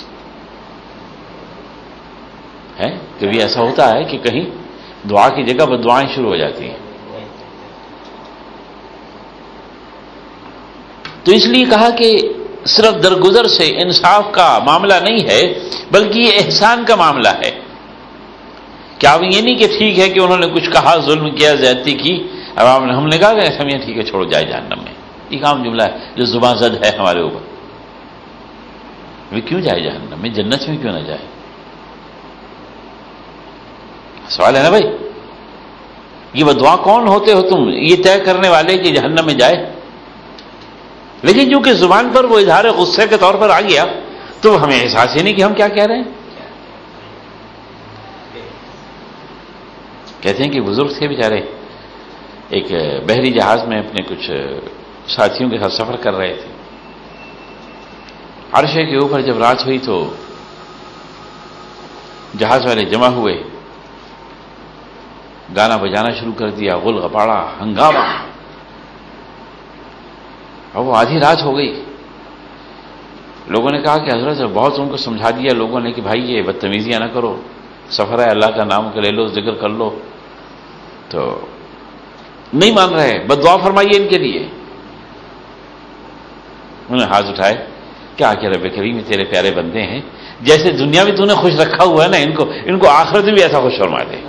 کبھی ایسا ہوتا ہے کہ کہیں دعا کی جگہ بد دعائیں شروع ہو جاتی ہیں. تو اس لیے کہا کہ صرف درگزر سے انصاف کا معاملہ نہیں ہے بلکہ یہ احسان کا معاملہ ہے. کیا اب یہ نہیں کہ ٹھیک ہے کہ انہوں نے کچھ کہا، ظلم کیا، زیادتی کی، اب ہم نے کہا کہ سمجھے ٹھیک ہے چھوڑو جائے جہنم میں. ایک عام جملہ ہے جو زبان زد ہے ہمارے اوپر. وہ کیوں جائے جہنم میں؟ جنت میں کیوں نہ جائے؟ سوال ہے نا بھائی. یہ بدعا کون ہوتے ہو تم یہ طے کرنے والے کہ جہنم میں جائے؟ لیکن کیونکہ زبان پر وہ اظہار غصے کے طور پر آ گیا تو ہمیں احساس ہی نہیں کہ ہم کیا کہہ رہے ہیں. کہتے ہیں کہ بزرگ تھے بیچارے، ایک بحری جہاز میں اپنے کچھ ساتھیوں کے ساتھ سفر کر رہے تھے. عرشے کے اوپر جب رات ہوئی تو جہاز والے جمع ہوئے، گانا بجانا شروع کر دیا، غل غپاڑا، ہنگامہ. اور وہ آدھی رات ہو گئی. لوگوں نے کہا کہ حضرت بہت ان کو سمجھا دیا لوگوں نے کہ بھائی یہ بدتمیزیاں نہ کرو، سفر ہے، اللہ کا نام لے لو، ذکر کر لو، تو نہیں مان رہے، بد دعا فرمائیے ان کے لیے. انہوں نے ہاتھ اٹھائے، کیا کہ رب کریم تیرے پیارے بندے ہیں، جیسے دنیا میں تو نے خوش رکھا ہوا ہے نا، ان کو آخرت میں بھی ایسا خوش فرما دے.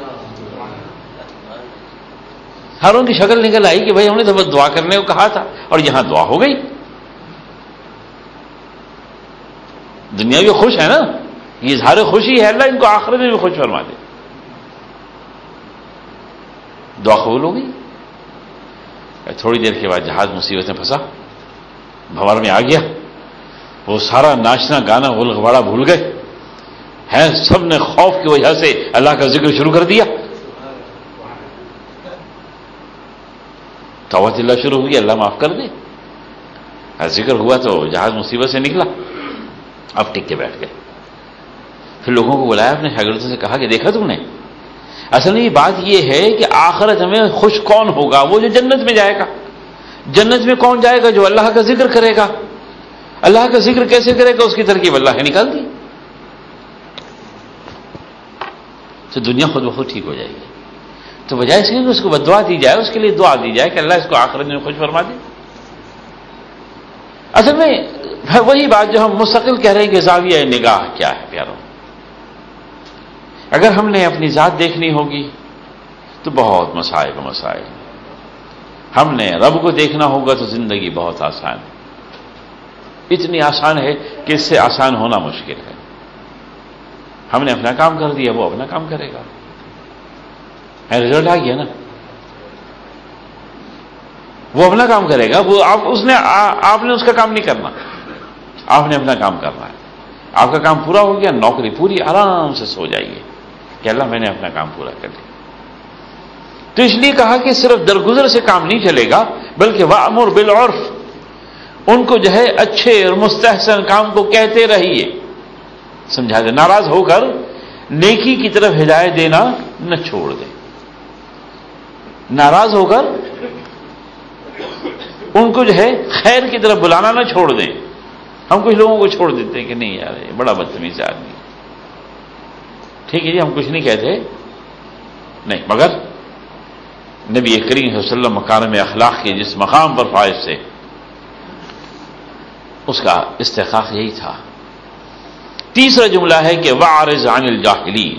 ہارون کی شکل نکل آئی کہ بھائی ہم نے تو بس دعا کرنے کو کہا تھا اور یہاں دعا ہو گئی. دنیا بھی خوش ہے نا، یہ اظہار خوشی ہے، اللہ ان کو آخرت میں بھی خوش فرما دے. دعا قبول ہو گئی. تھوڑی دیر کے بعد جہاز مصیبت میں پھنسا، بھنور میں آ گیا. وہ سارا ناچنا گانا غلغباڑہ بھول گئے ہیں، سب نے خوف کی وجہ سے اللہ کا ذکر شروع کر دیا. توبہ اللہ شروع ہوئی، اللہ معاف کر دے. ذکر ہوا تو جہاز مصیبت سے نکلا. اب ٹک کے بیٹھ گئے. پھر لوگوں کو بلایا، اپنے شاگردوں سے کہا کہ دیکھا تم نے، اصل میں یہ بات یہ ہے کہ آخرت میں خوش کون ہوگا؟ وہ جو جنت میں جائے گا. جنت میں کون جائے گا؟ جو اللہ کا ذکر کرے گا. اللہ کا ذکر کیسے کرے گا؟ اس کی ترکیب اللہ نے نکال دی. تو دنیا خود بخود ٹھیک ہو جائے گی. تو بجائے اس کے کہ اس کو بد دعا دی جائے، اس کے لیے دعا دی جائے کہ اللہ اس کو آخرت میں خوش فرما دے. اصل میں وہی بات جو ہم مستقل کہہ رہے ہیں کہ زاویہ نگاہ کیا ہے پیاروں. اگر ہم نے اپنی ذات دیکھنی ہوگی تو بہت مسائل. ہم نے رب کو دیکھنا ہوگا تو زندگی بہت آسان ہے. اتنی آسان ہے کہ اس سے آسان ہونا مشکل ہے. ہم نے اپنا کام کر دیا، وہ اپنا کام کرے گا. رزلٹ آ گیا نا، وہ اپنا کام کرے گا. وہ آپ نے اس کا کام نہیں کرنا، آپ نے اپنا کام کرنا ہے. آپ کا کام پورا ہو گیا، نوکری پوری، آرام سے سو جائیے کہ اللہ میں نے اپنا کام پورا کر لیا. تو اس لیے کہا کہ صرف درگزر سے کام نہیں چلے گا، بلکہ وَأْمُرْ بِالْعُرْفِ، ان کو جو ہے اچھے اور مستحسن کام کو کہتے رہیے، سمجھا دے. ناراض ہو کر نیکی کی طرف ہدایت دینا نہ چھوڑ دیں. ناراض ہو کر ان کو جو ہے خیر کی طرف بلانا نہ چھوڑ دیں. ہم کچھ لوگوں کو چھوڑ دیتے ہیں کہ نہیں یار یہ بڑا بدتمیز آدمی، ٹھیک ہے جی ہم کچھ نہیں کہتے نہیں، مگر نبی کریم صلی اللہ علیہ وسلم مکارم اخلاق کے جس مقام پر فائز سے اس کا استحقاق یہی تھا. تیسرا جملہ ہے کہ وَأَعْرِضْ عَنِ الْجَاهِلِينَ.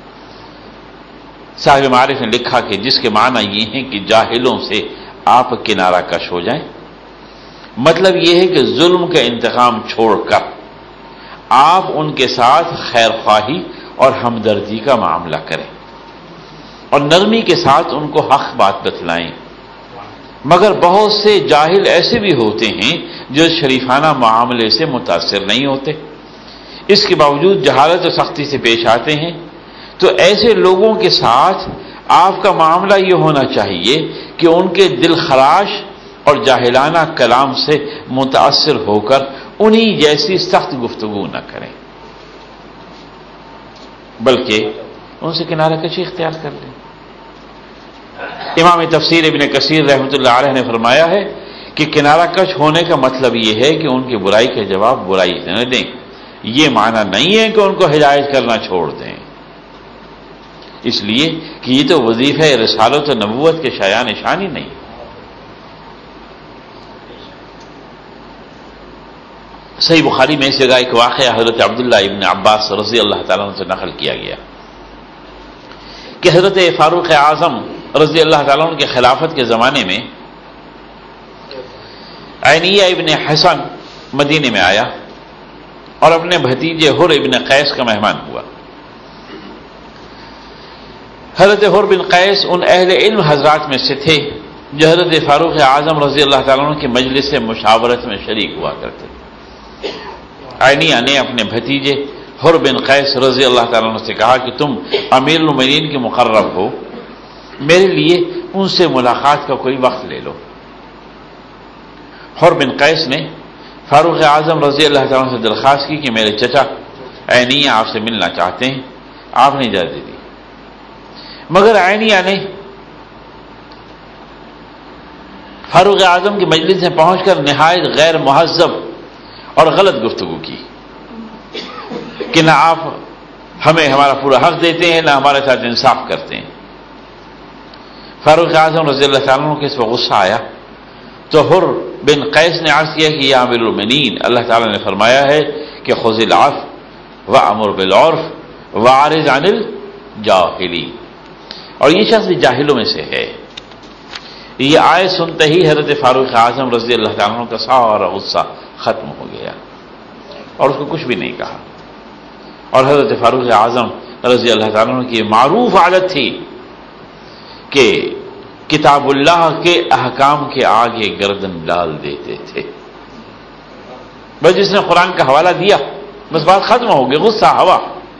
صاحب معارف نے لکھا کہ جس کے معنی یہ ہیں کہ جاہلوں سے آپ کنارہ کش ہو جائیں. مطلب یہ ہے کہ ظلم کا انتقام چھوڑ کر آپ ان کے ساتھ خیر خواہی اور ہمدردی کا معاملہ کریں اور نرمی کے ساتھ ان کو حق بات بتلائیں. مگر بہت سے جاہل ایسے بھی ہوتے ہیں جو شریفانہ معاملے سے متاثر نہیں ہوتے، اس کے باوجود جہالت و سختی سے پیش آتے ہیں. تو ایسے لوگوں کے ساتھ آپ کا معاملہ یہ ہونا چاہیے کہ ان کے دل خراش اور جاہلانہ کلام سے متاثر ہو کر انہی جیسی سخت گفتگو نہ کریں، بلکہ ان سے کنارہ کشی اختیار کر لیں. امام تفسیر ابن کثیر رحمۃ اللہ علیہ نے فرمایا ہے کہ کنارہ کش ہونے کا مطلب یہ ہے کہ ان کی برائی کے جواب برائی سے نہ دیں. یہ معنی نہیں ہے کہ ان کو ہدایت کرنا چھوڑ دیں، اس لیے کہ یہ تو وظیفہ رسالت و نبوت کے شایان نشان ہی نہیں. صحیح بخاری میں اس جگہ ایک واقعہ حضرت عبداللہ ابن عباس رضی اللہ تعالیٰ عنہ سے نقل کیا گیا کہ حضرت فاروق اعظم رضی اللہ تعالیٰ عنہ کے خلافت کے زمانے میں عینیہ ابن حسن مدینے میں آیا اور اپنے بھتیجے حر ابن قیس کا مہمان ہوا. حضرت حر بن قیس ان اہل علم حضرات میں سے تھے جو حضرت فاروق اعظم رضی اللہ تعالیٰ عنہ کی مجلس مشاورت میں شریک ہوا کرتے. عینیہ نے اپنے بھتیجے حر بن قیس رضی اللہ تعالیٰ عنہ سے کہا کہ تم امیر المومنین کے مقرب ہو، میرے لیے ان سے ملاقات کا کوئی وقت لے لو. حر بن قیس نے فاروق اعظم رضی اللہ تعالیٰ عنہ سے درخواست کی کہ میرے چچا عینیہ آپ سے ملنا چاہتے ہیں. آپ نے اجازت دی، مگر عینیہ نے فاروق اعظم کی مجلس میں پہنچ کر نہایت غیر مہذب اور غلط گفتگو کی کہ نہ آپ ہمیں ہمارا پورا حق دیتے ہیں، نہ ہمارے ساتھ انصاف کرتے ہیں۔ فاروق اعظم رضی اللہ تعالیٰ عنہ کے اس پر غصہ آیا تو حر بن قیس نے عرض کیا کہ یا امیر المؤمنین، اللہ تعالیٰ نے فرمایا ہے کہ خذ العفو وامر بالعرف واعرض عن الجاہلین، اور یہ شخص بھی جاہلوں میں سے ہے۔ یہ آیت سنتے ہی حضرت فاروق اعظم رضی اللہ تعالیٰ عنہ کا سارا غصہ ختم ہو گیا اور اس کو کچھ بھی نہیں کہا۔ اور حضرت فاروق اعظم رضی اللہ تعالیٰ عنہ کی معروف عادت تھی کہ کتاب اللہ کے احکام کے آگے گردن ڈال دیتے تھے۔ بس جس نے قرآن کا حوالہ دیا بس بات ختم ہو گئی، غصہ ہوا۔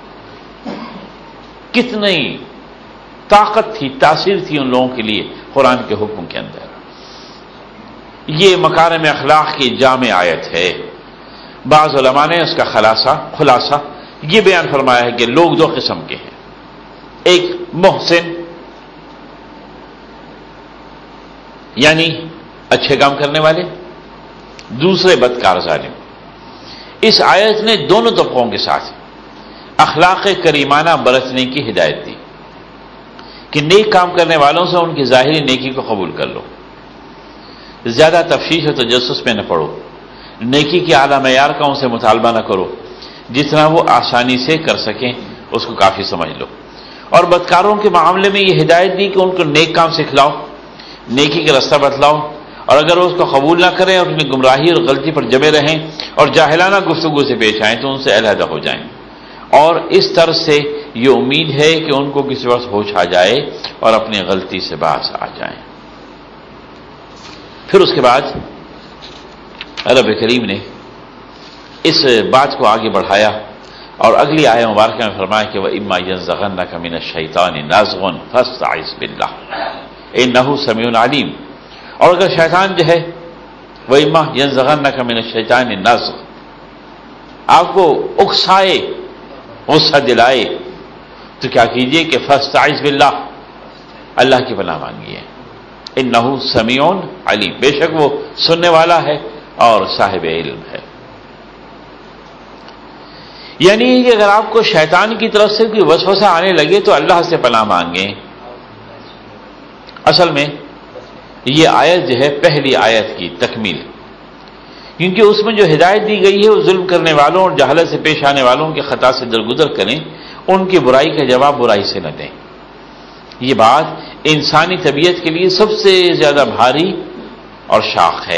کتنی طاقت تھی، تاثیر تھی ان لوگوں کے لیے قرآن کے حکم کے اندر۔ یہ مکارم اخلاق کی جامع آیت ہے۔ بعض علماء نے اس کا خلاصہ یہ بیان فرمایا ہے کہ لوگ دو قسم کے ہیں، ایک محسن یعنی اچھے کام کرنے والے، دوسرے بدکار ظالم۔ اس آیت نے دونوں طبقوں کے ساتھ اخلاق کریمانہ برتنے کی ہدایت دی کہ نیک کام کرنے والوں سے ان کی ظاہری نیکی کو قبول کر لو، زیادہ تفتیش و تجسس میں نہ پڑو، نیکی کے اعلیٰ معیار کا ان سے مطالبہ نہ کرو، جتنا وہ آسانی سے کر سکیں اس کو کافی سمجھ لو۔ اور بدکاروں کے معاملے میں یہ ہدایت دی کہ ان کو نیک کام سکھلاؤ، نیکی کا راستہ بتلاؤ، اور اگر وہ اس کو قبول نہ کریں اور اپنی گمراہی اور غلطی پر جمے رہیں اور جاہلانہ گفتگو سے پیش آئیں تو ان سے علیحدہ ہو جائیں۔ اور اس طرح سے یہ امید ہے کہ ان کو کسی وقت ہوش آ جائے اور اپنی غلطی سے باز آ جائیں۔ پھر اس کے بعد رب کریم نے اس بات کو آگے بڑھایا اور اگلی آیہ مبارکہ میں فرمایا کہ وَإِمَّا يَنزَغَنَّكَ مِنَ الشَّيْطَانِ نَزْغٌ فَاسْتَعِذْ بِاللَّهِ إِنَّهُ سَمِيعٌ عَلِيمٌ۔ اور اگر شیطان جو ہے وَإِمَّا يَنزَغَنَّكَ مِنَ الشَّيْطَانِ نَزْغٌ آپ کو اکسائے، غصہ دلائے تو کیا کیجئے کہ فَاسْتَعِذْ بِاللَّهِ اللہ کی پناہ مانگیے، إِنَّهُ سَمِيعٌ عَلِيمٌ بے شک وہ سننے والا ہے اور صاحب علم ہے۔ یعنی کہ اگر آپ کو شیطان کی طرف سے کوئی وسوسہ آنے لگے تو اللہ سے پناہ مانگیں۔ اصل میں یہ آیت جو ہے پہلی آیت کی تکمیل، کیونکہ اس میں جو ہدایت دی گئی ہے وہ ظلم کرنے والوں اور جہالت سے پیش آنے والوں کے خطا سے درگزر کریں، ان کی برائی کا جواب برائی سے نہ دیں۔ یہ بات انسانی طبیعت کے لیے سب سے زیادہ بھاری اور شاق ہے،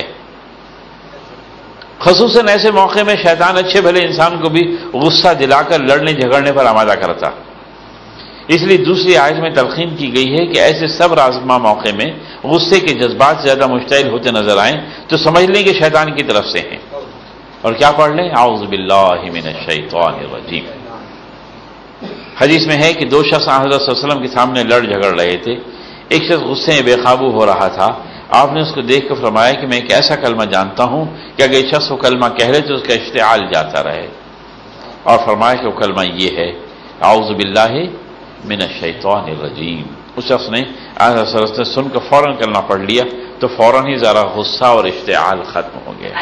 خصوصاً ایسے موقع میں شیطان اچھے بھلے انسان کو بھی غصہ دلا کر لڑنے جھگڑنے پر آمادہ کرتا۔ اس لیے دوسری آیت میں تلقین کی گئی ہے کہ ایسے صبر آزما موقع میں غصے کے جذبات زیادہ مشتعل ہوتے نظر آئیں تو سمجھ لیں کہ شیطان کی طرف سے ہیں، اور کیا پڑھ لیں اعوذ باللہ من الشیطان الرجیم۔ حدیث میں ہے کہ دو شخص حضرت صلی اللہ علیہ وسلم کے سامنے لڑ جھگڑ رہے تھے، ایک شخص غصے میں بے قابو ہو رہا تھا، آپ نے اس کو دیکھ کر فرمایا کہ میں ایک ایسا کلمہ جانتا ہوں کہ اگر ایک شخص وہ کلمہ کہہ لے تو اس کا اشتعال جاتا رہے، اور فرمایا کہ وہ کلمہ یہ ہے اعوذ باللہ من الشیطان الرجیم۔ اس شخص نے حضرت صلی اللہ علیہ وسلم سن کر فوراً کلمہ پڑھ لیا تو فوراً ہی ذرا غصہ اور اشتعال ختم ہو گیا۔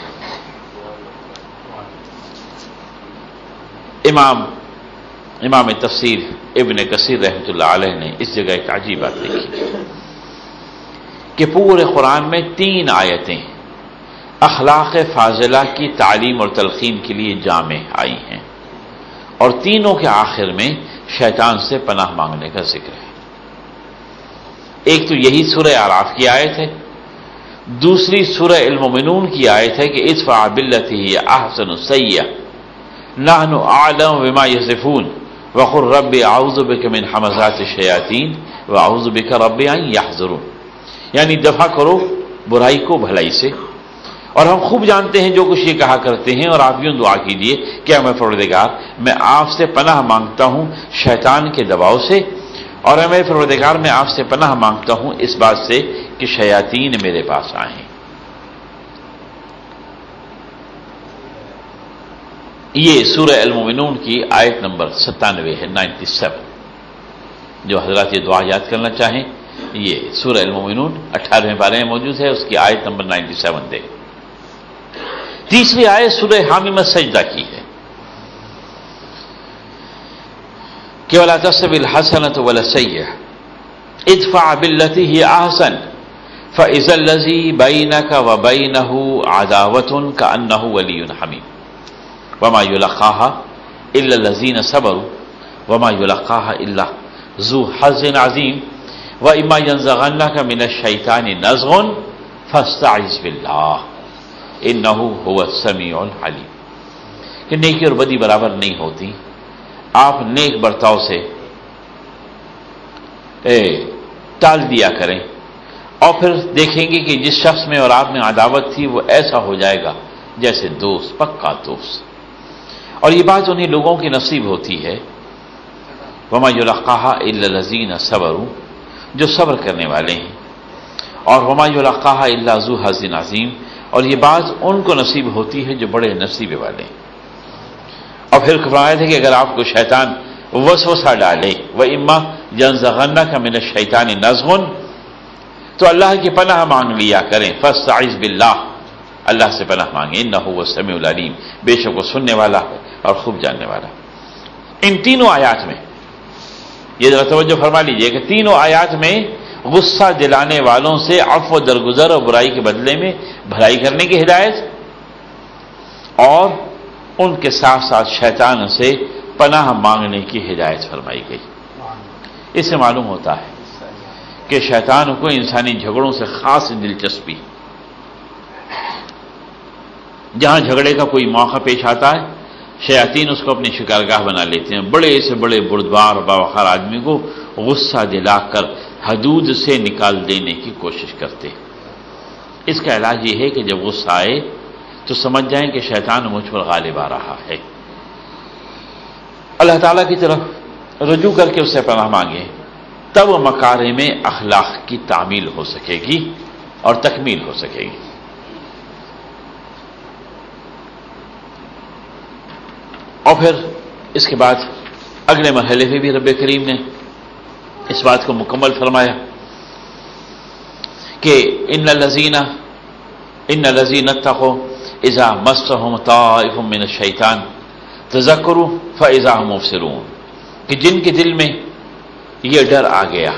امام تفسیر ابن کثیر رحمۃ اللہ علیہ نے اس جگہ ایک عجیب بات لکھی کہ پورے قرآن میں 3 آیتیں اخلاق فاضلہ کی تعلیم اور تلقین کے لیے جامع آئی ہیں، اور تینوں کے آخر میں شیطان سے پناہ مانگنے کا ذکر ہے۔ ایک تو یہی سورہ اعراف کی آیت ہے، دوسری سورہ المؤمنون کی آیت ہے کہ ادفع بالتی ہی احسن السیئۃ نحن اعلم بما یصفون وقل رب اعوذ بک من حمزات الشیاطین واعوذ بک رب ان یحضرون، یعنی دفع کرو برائی کو بھلائی سے، اور ہم خوب جانتے ہیں جو کچھ یہ کہا کرتے ہیں، اور آپ یوں دعا کیجئے کہ میں پروردگار میں آپ سے پناہ مانگتا ہوں شیطان کے دباؤ سے، اور میں پروردگار میں آپ سے پناہ مانگتا ہوں اس بات سے کہ شیاطین میرے پاس آئیں۔ یہ سورہ المؤمنون کی آیت نمبر 97 ہے، 97۔ جو حضرات یہ دعا یاد کرنا چاہیں یہ سورہ المؤمنون 18ویں پارے میں موجود ہے، اس کی آیت نمبر 97 دے۔ تیسری آیت سورہ حامیم السجدہ کی ہے۔ کہ ولا تستوی الحسنۃ ولا السیئۃ ادفع بالتی ہی احسن فاذا الذی بینک وبینہ عداوۃ کأنہ ولی حمیم وما یلقاها الا الذین صبروا وما یلقاها الا ذو حظ عظیم واما ینزغنک من الشیطان نزغ فاستعذ باللہ انہ هو السمیع العلیم. کہ نیکی اور بدی برابر نہیں ہوتی. آپ نیک برتاؤ سے ٹال دیا کریں اور پھر دیکھیں گے کہ جس شخص میں اور آپ میں عداوت تھی وہ ایسا ہو جائے گا جیسے دوست، پکا دوست. اور یہ بات انہیں لوگوں کی نصیب ہوتی ہے وما یلقاها الا الذین صبروا، جو صبر کرنے والے ہیں، اور وما یلقاها الا ذو حظ عظیم، اور یہ بات ان کو نصیب ہوتی ہے جو بڑے نصیبے والے ہیں. اور پھر فرمایا تھا کہ اگر آپ کو شیطان وسوسہ ڈالے وَإِمَّا يَنزَغَنَّكَ مِنَ الشَّيْطَانِ نَزْغٌ، تو اللہ کی پناہ مانگ لیا کریں. فَاسْتَعِذْ بِاللَّهِ، اللہ سے پناہ مانگیں. إِنَّهُ هُوَ السَّمِيعُ الْعَلِيمُ، بے شک وہ سننے والا ہے اور خوب جاننے والا. ان تینوں آیات میں یہ ذرا توجہ فرما لیجئے کہ تینوں آیات میں غصہ دلانے والوں سے عفو درگزر اور برائی کے بدلے میں بھلائی کرنے کی ہدایت، اور ان کے ساتھ ساتھ شیطان سے پناہ مانگنے کی ہدایت فرمائی گئی. اس سے معلوم ہوتا ہے کہ شیطان کو انسانی جھگڑوں سے خاص دلچسپی. جہاں جھگڑے کا کوئی موقع پیش آتا ہے شیاطین اس کو اپنی شکارگاہ بنا لیتے ہیں. بڑے سے بڑے بردبار باوقار آدمی کو غصہ دلا کر حدود سے نکال دینے کی کوشش کرتے. اس کا علاج یہ ہے کہ جب غصہ آئے تو سمجھ جائیں کہ شیطان مجھ پر غالب آ رہا ہے، اللہ تعالیٰ کی طرف رجوع کر کے اس سے پناہ مانگے، تب مکارم اخلاق کی تعمیل ہو سکے گی اور تکمیل ہو سکے گی. اور پھر اس کے بعد اگلے مرحلے میں بھی رب کریم نے اس بات کو مکمل فرمایا کہ ان الذین اتقوا اذا مسهم طائف من الشیطان تذکروا فاذا هم مبصرون، کہ جن کے دل میں یہ ڈر آ گیا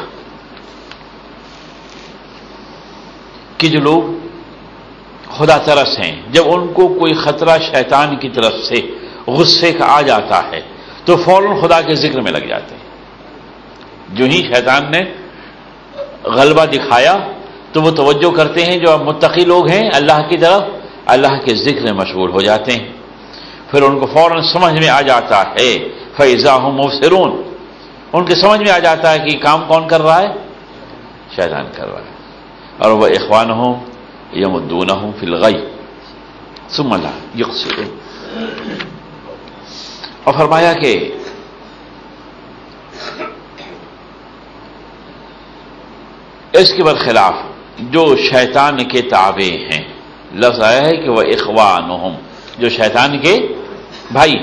کہ جو لوگ خدا ترس ہیں، جب ان کو کوئی خطرہ شیطان کی طرف سے غصے کا آ جاتا ہے تو فوراً خدا کے ذکر میں لگ جاتے ہیں. جو ہی شیطان نے غلبہ دکھایا تو وہ توجہ کرتے ہیں، جو متقی لوگ ہیں اللہ کی طرف، اللہ کے ذکر میں مشغول ہو جاتے ہیں. پھر ان کو فوراً سمجھ میں آ جاتا ہے فَإِذَا هُمْ مُبْصِرُونَ، ان کے سمجھ میں آ جاتا ہے کہ یہ کام کون کر رہا ہے؟ شیطان کر رہا ہے. اور وہ اخوانہم یمدونہم فی الغی ثم لا یقصرون. اور فرمایا کہ اس کے برخلاف جو شیطان کے تابع ہیں، لفظ آیا ہے کہ وہ اخوانہم، جو شیطان کے بھائی،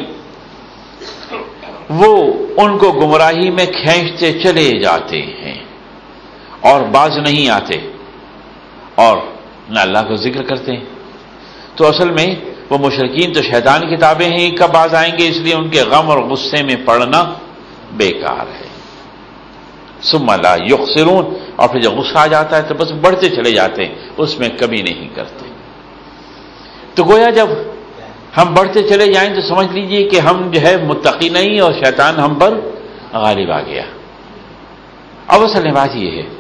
وہ ان کو گمراہی میں کھینچتے چلے جاتے ہیں اور باز نہیں آتے اور نہ اللہ کا ذکر کرتے ہیں. تو اصل میں وہ مشرکین تو شیطان کی تابع ہیں، کب باز آئیں گے؟ اس لیے ان کے غم اور غصے میں پڑنا بیکار ہے. ثم لا یقصرون، اور پھر جب غصہ آ جاتا ہے تو بس بڑھتے چلے جاتے ہیں، اس میں کمی نہیں کرتے. تو گویا جب ہم بڑھتے چلے جائیں تو سمجھ لیجئے کہ ہم جو ہے متقی نہیں اور شیطان ہم پر غالب آ گیا. اب اصل بات یہ ہے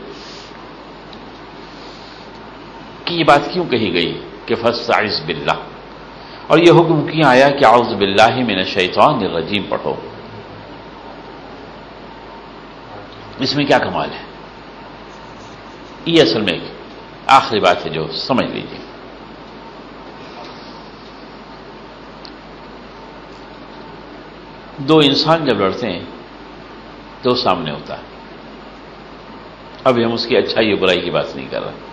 کہ یہ بات کیوں کہی گئی کہ فاستعذ باللہ، اور یہ حکم کیا آیا کہ اعوذ باللہ من الشیطان الرجیم پڑھو. اس میں کیا کمال ہے؟ یہ اصل میں آخری بات ہے جو سمجھ لیجیے. دو انسان جب لڑتے ہیں تو سامنے ہوتا ہے. ابھی ہم اس کی اچھائی یا برائی کی بات نہیں کر رہے.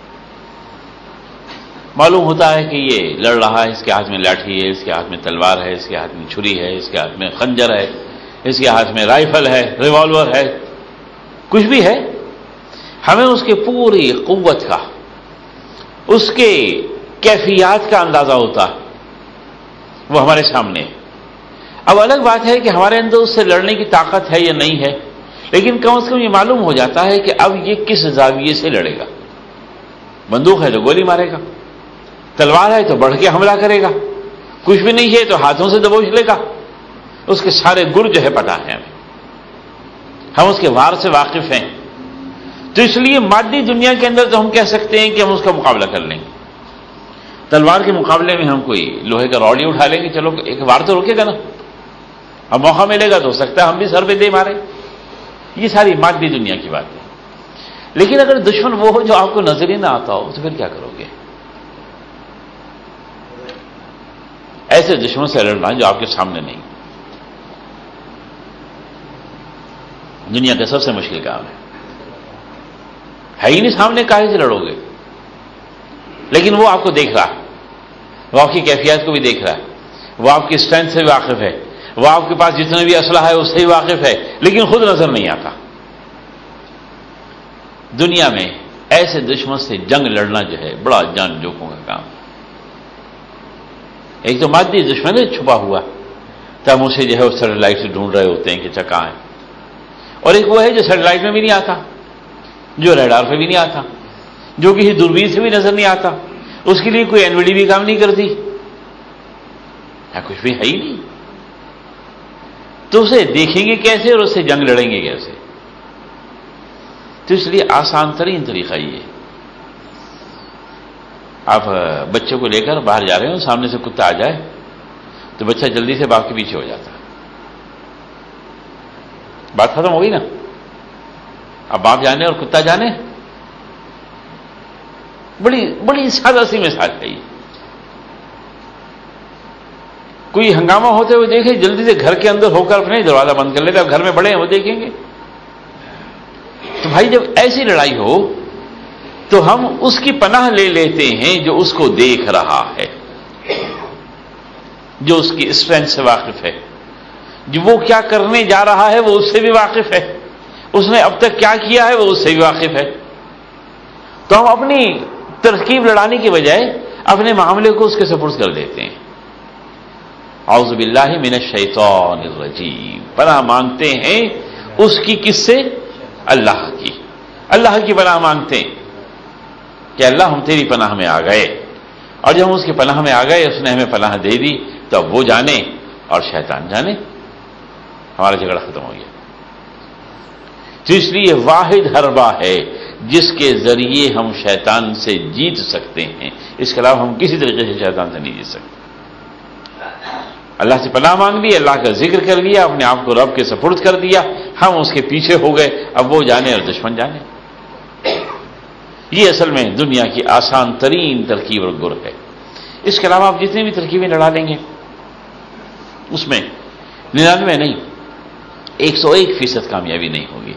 معلوم ہوتا ہے کہ یہ لڑ رہا ہے، اس کے ہاتھ میں لاٹھی ہے، اس کے ہاتھ میں تلوار ہے، اس کے ہاتھ میں چھری ہے، اس کے ہاتھ میں خنجر ہے، اس کے ہاتھ میں رائفل ہے، ریوالور ہے، کچھ بھی ہے. ہمیں اس کی پوری قوت کا، اس کے کیفیات کا اندازہ ہوتا ہے. وہ ہمارے سامنے. اب الگ بات ہے کہ ہمارے اندر اس سے لڑنے کی طاقت ہے یا نہیں ہے، لیکن کم از کم یہ معلوم ہو جاتا ہے کہ اب یہ کس زاویے سے لڑے گا۔ بندوق ہے تو گولی مارے گا، تلوار ہے تو بڑھ کے حملہ کرے گا، کچھ بھی نہیں ہے تو ہاتھوں سے دبوچ لے گا۔ اس کے سارے گر جو ہے پتہ ہے ہم اس کے وار سے واقف ہیں۔ تو اس لیے مادی دنیا کے اندر تو ہم کہہ سکتے ہیں کہ ہم اس کا مقابلہ کر لیں گے۔ تلوار کے مقابلے میں ہم کوئی لوہے کا راڈ ہی اٹھا لیں گے، چلو ایک وار تو روکے گا نا، اب موقع ملے گا تو ہو سکتا ہے ہم بھی سر پہ دے مارے۔ یہ ساری مادی دنیا کی بات ہے۔ لیکن اگر دشمن وہ ہو جو آپ کو نظر ہی نہ آتا ہو تو پھر کیا کرو گے؟ ایسے دشمن سے لڑنا جو آپ کے سامنے نہیں، دنیا کا سب سے مشکل کام ہے ہی نہیں سامنے، کاہے سے لڑو گے؟ لیکن وہ آپ کو دیکھ رہا ہے، وہ آپ کی کیفیت کو بھی دیکھ رہا ہے، وہ آپ کی اسٹرینتھ سے بھی واقف ہے، وہ آپ کے پاس جتنا بھی اسلحہ ہے اس سے بھی واقف ہے، لیکن خود نظر نہیں آتا۔ دنیا میں ایسے دشمن سے جنگ لڑنا جو ہے بڑا جان جوکھوں کا کام۔ ایک تو مادی دشمن ہے چھپا ہوا، تو ہم اسے جو ہے اس سیٹلائٹ سے ڈھونڈ رہے ہوتے ہیں کہ چکا ہے، اور ایک وہ ہے جو سیٹلائٹ میں بھی نہیں آتا، جو ریڈار پہ بھی نہیں آتا، جو کسی دوربین سے بھی نظر نہیں آتا، اس کے لیے کوئی این وی ڈی بھی کام نہیں کرتی، یا کچھ بھی ہے ہی نہیں، تو اسے دیکھیں گے کیسے اور اس سے جنگ لڑیں گے کیسے؟ تو اس لیے آسان ترین طریقہ یہ ہے، آپ بچے کو لے کر باہر جا رہے ہو، سامنے سے کتا آ جائے تو بچہ جلدی سے باپ کے پیچھے ہو جاتا ہے، بات ختم ہو گئی نا۔ اب باپ جانے اور کتا جانے، بڑی سادہ سی مثال ہے یہ۔ کوئی ہنگامہ ہوتے ہوئے دیکھے جلدی سے گھر کے اندر ہو کر اپنے دروازہ بند کر لیتے، اب گھر میں بڑے ہیں وہ دیکھیں گے۔ تو بھائی جب ایسی لڑائی ہو تو ہم اس کی پناہ لے لیتے ہیں جو اس کو دیکھ رہا ہے، جو اس کی اسٹرینتھ سے واقف ہے، جو وہ کیا کرنے جا رہا ہے وہ اس سے بھی واقف ہے، اس نے اب تک کیا کیا ہے وہ اس سے بھی واقف ہے۔ تو ہم اپنی ترکیب لڑانے کی بجائے اپنے معاملے کو اس کے سپرد کر دیتے ہیں۔ اعوذ باللہ من الشیطان الرجیم، پناہ مانگتے ہیں اس کی، کس سے؟ اللہ کی پناہ مانگتے ہیں کہ اللہ ہم تیری پناہ میں آ گئے، اور جب ہم اس کی پناہ میں آ گئے اس نے ہمیں پناہ دے دی، تو اب وہ جانے اور شیطان جانے، ہمارا جھگڑا ختم ہو گیا۔ تو اس لیے واحد حربہ ہے جس کے ذریعے ہم شیطان سے جیت سکتے ہیں، اس کے علاوہ ہم کسی طریقے سے شیطان سے نہیں جیت سکتے۔ اللہ سے پناہ مانگ لی، اللہ کا ذکر کر لیا، اپنے آپ کو رب کے سپرد کر دیا، ہم اس کے پیچھے ہو گئے، اب وہ جانے اور دشمن جانے۔ یہ اصل میں دنیا کی آسان ترین ترکیب اور گر ہے۔ اس کے علاوہ آپ جتنی بھی ترکیبیں لڑا لیں گے اس میں 99 نہیں 101% کامیابی نہیں ہوگی۔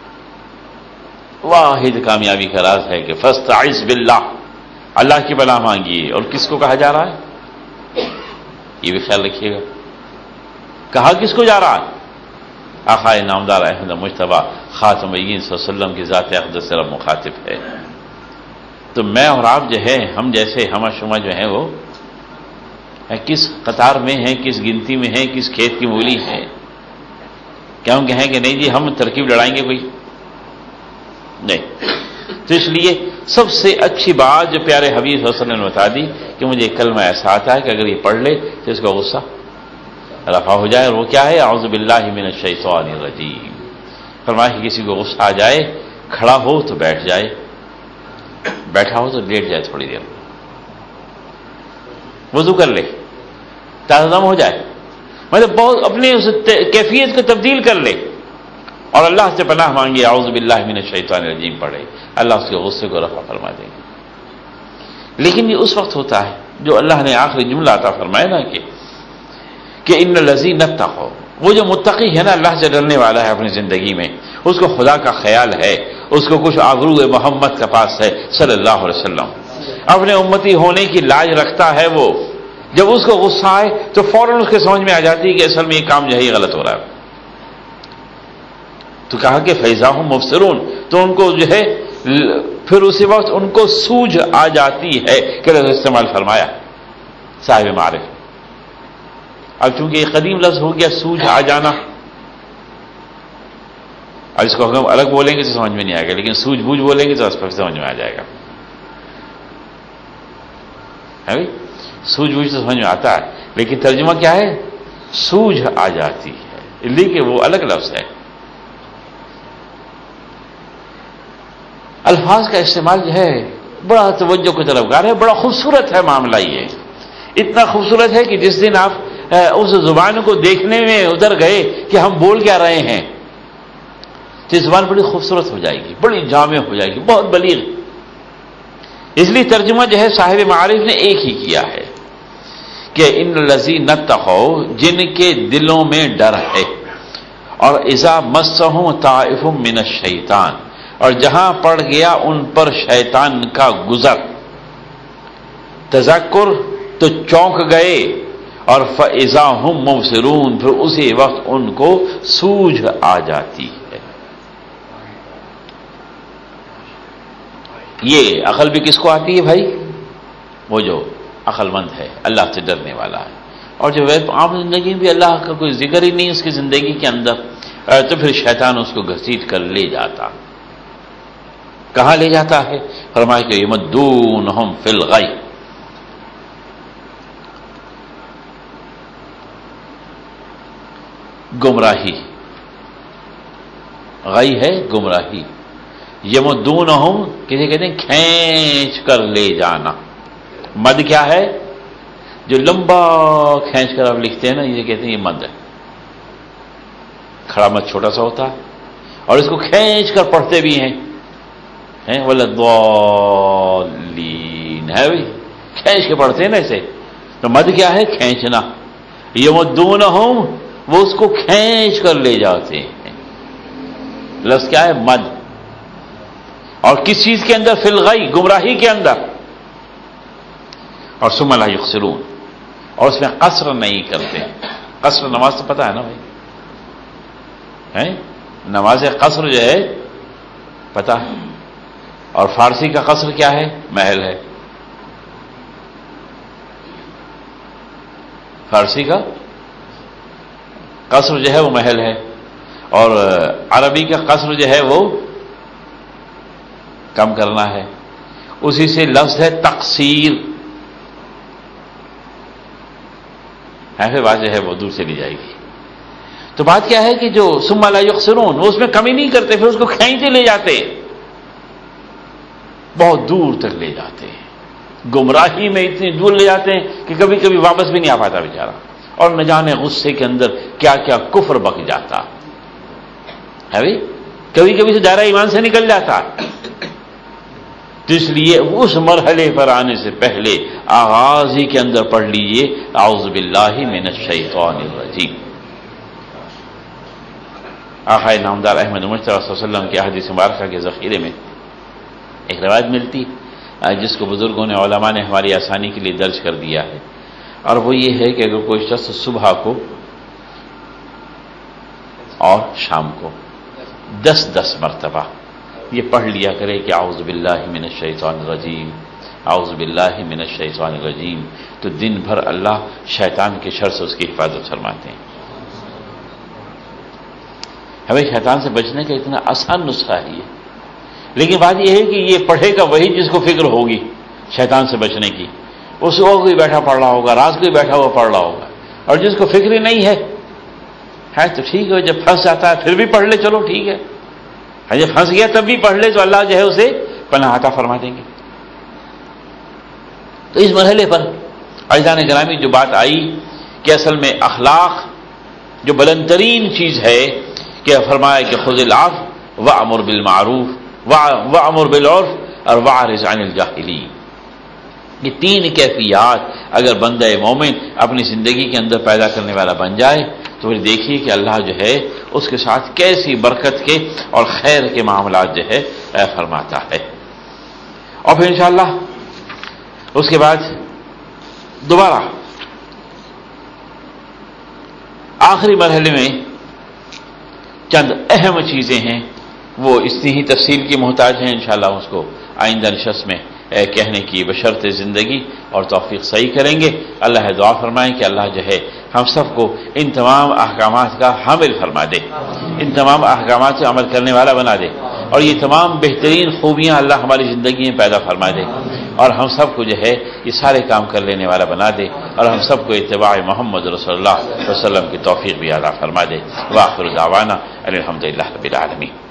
واحد کامیابی کا راز ہے کہ فاستعذ باللہ، اللہ کی پناہ مانگیے، اور کس کو کہا جا رہا ہے یہ بھی خیال رکھیے گا، کہا کس کو جا رہا ہے؟ آقا نامدار احمد مجتبی خاتم النبیین صلی اللہ علیہ وسلم کی ذات اقدس سے رب مخاطب ہے۔ تو میں اور آپ جو ہے، ہم جیسے ہمہ شمہ جو ہیں وہ کس قطار میں ہیں، کس گنتی میں ہیں، کس کھیت کی مولی ہیں؟ کیا ہم کہیں کہ نہیں جی ہم ترکیب لڑائیں گے کوئی؟ نہیں۔ تو اس لیے سب سے اچھی بات جو پیارے حبیب صلی اللہ علیہ وسلم نے بتا دی کہ مجھے ایک کلمہ ایسا آتا ہے کہ اگر یہ پڑھ لے تو اس کا غصہ رفع ہو جائے، اور وہ کیا ہے؟ اعوذ باللہ من الشیطان الرجیم۔ فرمایا کہ کسی کو غصہ آ جائے، کھڑا ہو تو بیٹھ جائے، بیٹھا ہو تو لیٹ جائے، تھوڑی دیر وضو کر لے، تازہ دم ہو جائے، مطلب بہت اپنے اس کیفیت کو تبدیل کر لے، اور اللہ سے پناہ مانگے، اعوذ باللہ من الشیطان الرجیم پڑھے، اللہ اس کے غصے کو رفع فرما دیں گے۔ لیکن یہ اس وقت ہوتا ہے جو اللہ نے آخری جملہ عطا فرمایا نا کہ ان الذین اتقوا، وہ جو متقی ہے نا، اللہ سے ڈرنے والا ہے اپنی زندگی میں، اس کو خدا کا خیال ہے، اس کو کچھ آبرو محمد کا پاس ہے صلی اللہ علیہ وسلم، اپنے امتی ہونے کی لاج رکھتا ہے، وہ جب اس کو غصہ آئے تو فوراً اس کے سمجھ میں آ جاتی ہے کہ اصل میں یہ کام جو ہے یہ غلط ہو رہا ہے۔ تو کہا کہ فَإِذَا هُمْ مُبْصِرُونَ، تو ان کو جو ہے پھر اسی وقت ان کو سوجھ آ جاتی ہے کہ لفظ استعمال فرمایا صاحب معرف، اب چونکہ یہ قدیم لفظ ہو گیا سوجھ آ جانا، اب اس کو ہم الگ بولیں گے تو سمجھ میں نہیں آئے گا، لیکن سوجھ بوجھ بولیں گے تو اس پر سمجھ میں آ جائے گا. سوجھ بوجھ تو سمجھ میں آتا ہے، لیکن ترجمہ کیا ہے؟ سوجھ آ جاتی ہے، اس لیے کہ وہ الگ لفظ ہے. الفاظ کا استعمال جو ہے بڑا توجہ کو طلبگار ہے، بڑا خوبصورت ہے معاملہ. یہ اتنا خوبصورت ہے کہ جس دن آپ اس زبان کو دیکھنے میں ادھر گئے کہ ہم بول کیا رہے ہیں تو یہ زبان بڑی خوبصورت ہو جائے گی، بڑی جامع ہو جائے گی، بہت بلیغ. اس لیے ترجمہ جو ہے صاحب معارف نے ایک ہی کیا ہے کہ ان الذین اتقوا، جن کے دلوں میں ڈر ہے، اور اذا مسهم طائف من الشیطان، اور جہاں پڑ گیا ان پر شیطان کا گزر، تذکر تو چونک گئے، اور فاذا هم مبصرون، پھر اسی وقت ان کو سوجھ آ جاتی ہے. یہ عقل بھی کس کو آتی ہے بھائی؟ وہ جو عقل مند ہے، اللہ سے ڈرنے والا ہے. اور جو عام زندگی میں بھی اللہ کا کوئی ذکر ہی نہیں اس کی زندگی کے اندر، تو پھر شیطان اس کو گھسیٹ کر لے جاتا. کہاں لے جاتا ہے؟ فرمایا کہ یمدونہم فی الغی، گمراہی. غی ہے گمراہی. یمدونہم کسی کہتے ہیں کھینچ کر لے جانا. مد کیا ہے؟ جو لمبا کھینچ کر آپ لکھتے ہیں نا، یہ کہتے ہیں یہ مد ہے. کھڑا مد چھوٹا سا ہوتا ہے، اور اس کو کھینچ کر پڑھتے بھی ہیں وَلَضَالِّينَ، ہے بھی کھینچ کے پڑھتے ہیں نا اسے. تو مد کیا ہے؟ کھینچنا. یمدونہم، وہ اس کو کھینچ کر لے جاتے ہیں. لفظ کیا ہے؟ مد. اور کس چیز کے اندر؟ فی الغی، گمراہی کے اندر. اور ثم لا یقصرون، اور اس میں قصر نہیں کرتے. قصر نماز تو پتہ ہے نا بھائی، نماز قصر جو ہے پتہ ہے. اور فارسی کا قصر کیا ہے؟ محل ہے. فارسی کا قصر جو ہے وہ محل ہے، اور عربی کا قصر جو ہے وہ کم کرنا ہے. اسی سے لفظ ہے تقصیر. پھر بات جو ہے وہ دور چلی جائے گی. تو بات کیا ہے کہ جو ثم لا یقصرون، وہ اس میں کمی نہیں کرتے، پھر اس کو کھینچتے لے جاتے، بہت دور تک لے جاتے ہیں. گمراہی میں اتنی دور لے جاتے ہیں کہ کبھی کبھی واپس بھی نہیں آ پاتا بیچارہ. اور نہ جانے غصے کے اندر کیا کیا کفر بک جاتا ہے بھائی، کبھی کبھی سے دائرہ ایمان سے نکل جاتا. تو اس لیے اس مرحلے پر آنے سے پہلے آغاز ہی کے اندر پڑھ لیجئے اعوذ باللہ من الشیطان الرجیم. آقا نامدار احمد مجتبی صلی اللہ علیہ وسلم کے احادیث مبارکہ کے ذخیرے میں ایک روایت ملتی جس کو بزرگوں نے، علماء نے ہماری آسانی کے لیے درج کر دیا ہے. اور وہ یہ ہے کہ اگر کوئی شخص صبح کو اور شام کو 10 مرتبہ یہ پڑھ لیا کرے کہ اعوذ باللہ من الشیطان الرجیم، اعوذ باللہ من الشیطان الرجیم، تو دن بھر اللہ شیطان کے شر سے اس کی حفاظت فرماتے ہیں. ہمیں شیطان سے بچنے کا اتنا آسان نسخہ ہے یہ، لیکن بات یہ ہے کہ یہ پڑھے گا وہی جس کو فکر ہوگی شیطان سے بچنے کی. اس وقت بھی بیٹھا پڑھ رہا ہوگا، رات کو بھی بیٹھا ہوا پڑھ رہا ہوگا. اور جس کو فکر ہی نہیں ہے تو ٹھیک ہے، جب پھنس جاتا ہے پھر بھی پڑھ لے، چلو ٹھیک ہے. جب پھنس گیا تب بھی پڑھ لے تو اللہ جو ہے اسے پناہ عطا فرما دیں گے. تو اس مرحلے پر عزیزان گرامی جو بات آئی کہ اصل میں اخلاق جو بلند ترین چیز ہے، کہ فرمایا کہ خذ العفو وامر بالمعروف وامر بالعرف اور واعرض عن الجاہلین. یہ 3 کیفیات اگر بندہ مومن اپنی زندگی کے اندر پیدا کرنے والا بن جائے تو پھر دیکھیے کہ اللہ جو ہے اس کے ساتھ کیسی برکت کے اور خیر کے معاملات جو ہے فرماتا ہے. اور پھر انشاءاللہ اس کے بعد دوبارہ آخری مرحلے میں چند اہم چیزیں ہیں، وہ اتنی ہی تفصیل کی محتاج ہیں. انشاءاللہ اس کو آئندہ نشست میں کہنے کی بشرط زندگی اور توفیق صحیح کریں گے. اللہ دعا فرمائیں کہ اللہ جو ہے ہم سب کو ان تمام احکامات کا حامل فرما دے، ان تمام احکامات سے عمل کرنے والا بنا دے، اور یہ تمام بہترین خوبیاں اللہ ہماری زندگی میں پیدا فرما دے، اور ہم سب کو جو ہے یہ سارے کام کر لینے والا بنا دے، اور ہم سب کو اتباع محمد رسول اللہ صلی اللہ علیہ وسلم کی توفیق بھی عطا فرما دے۔ وآخر دعوانا الحمدللہ رب العالمین۔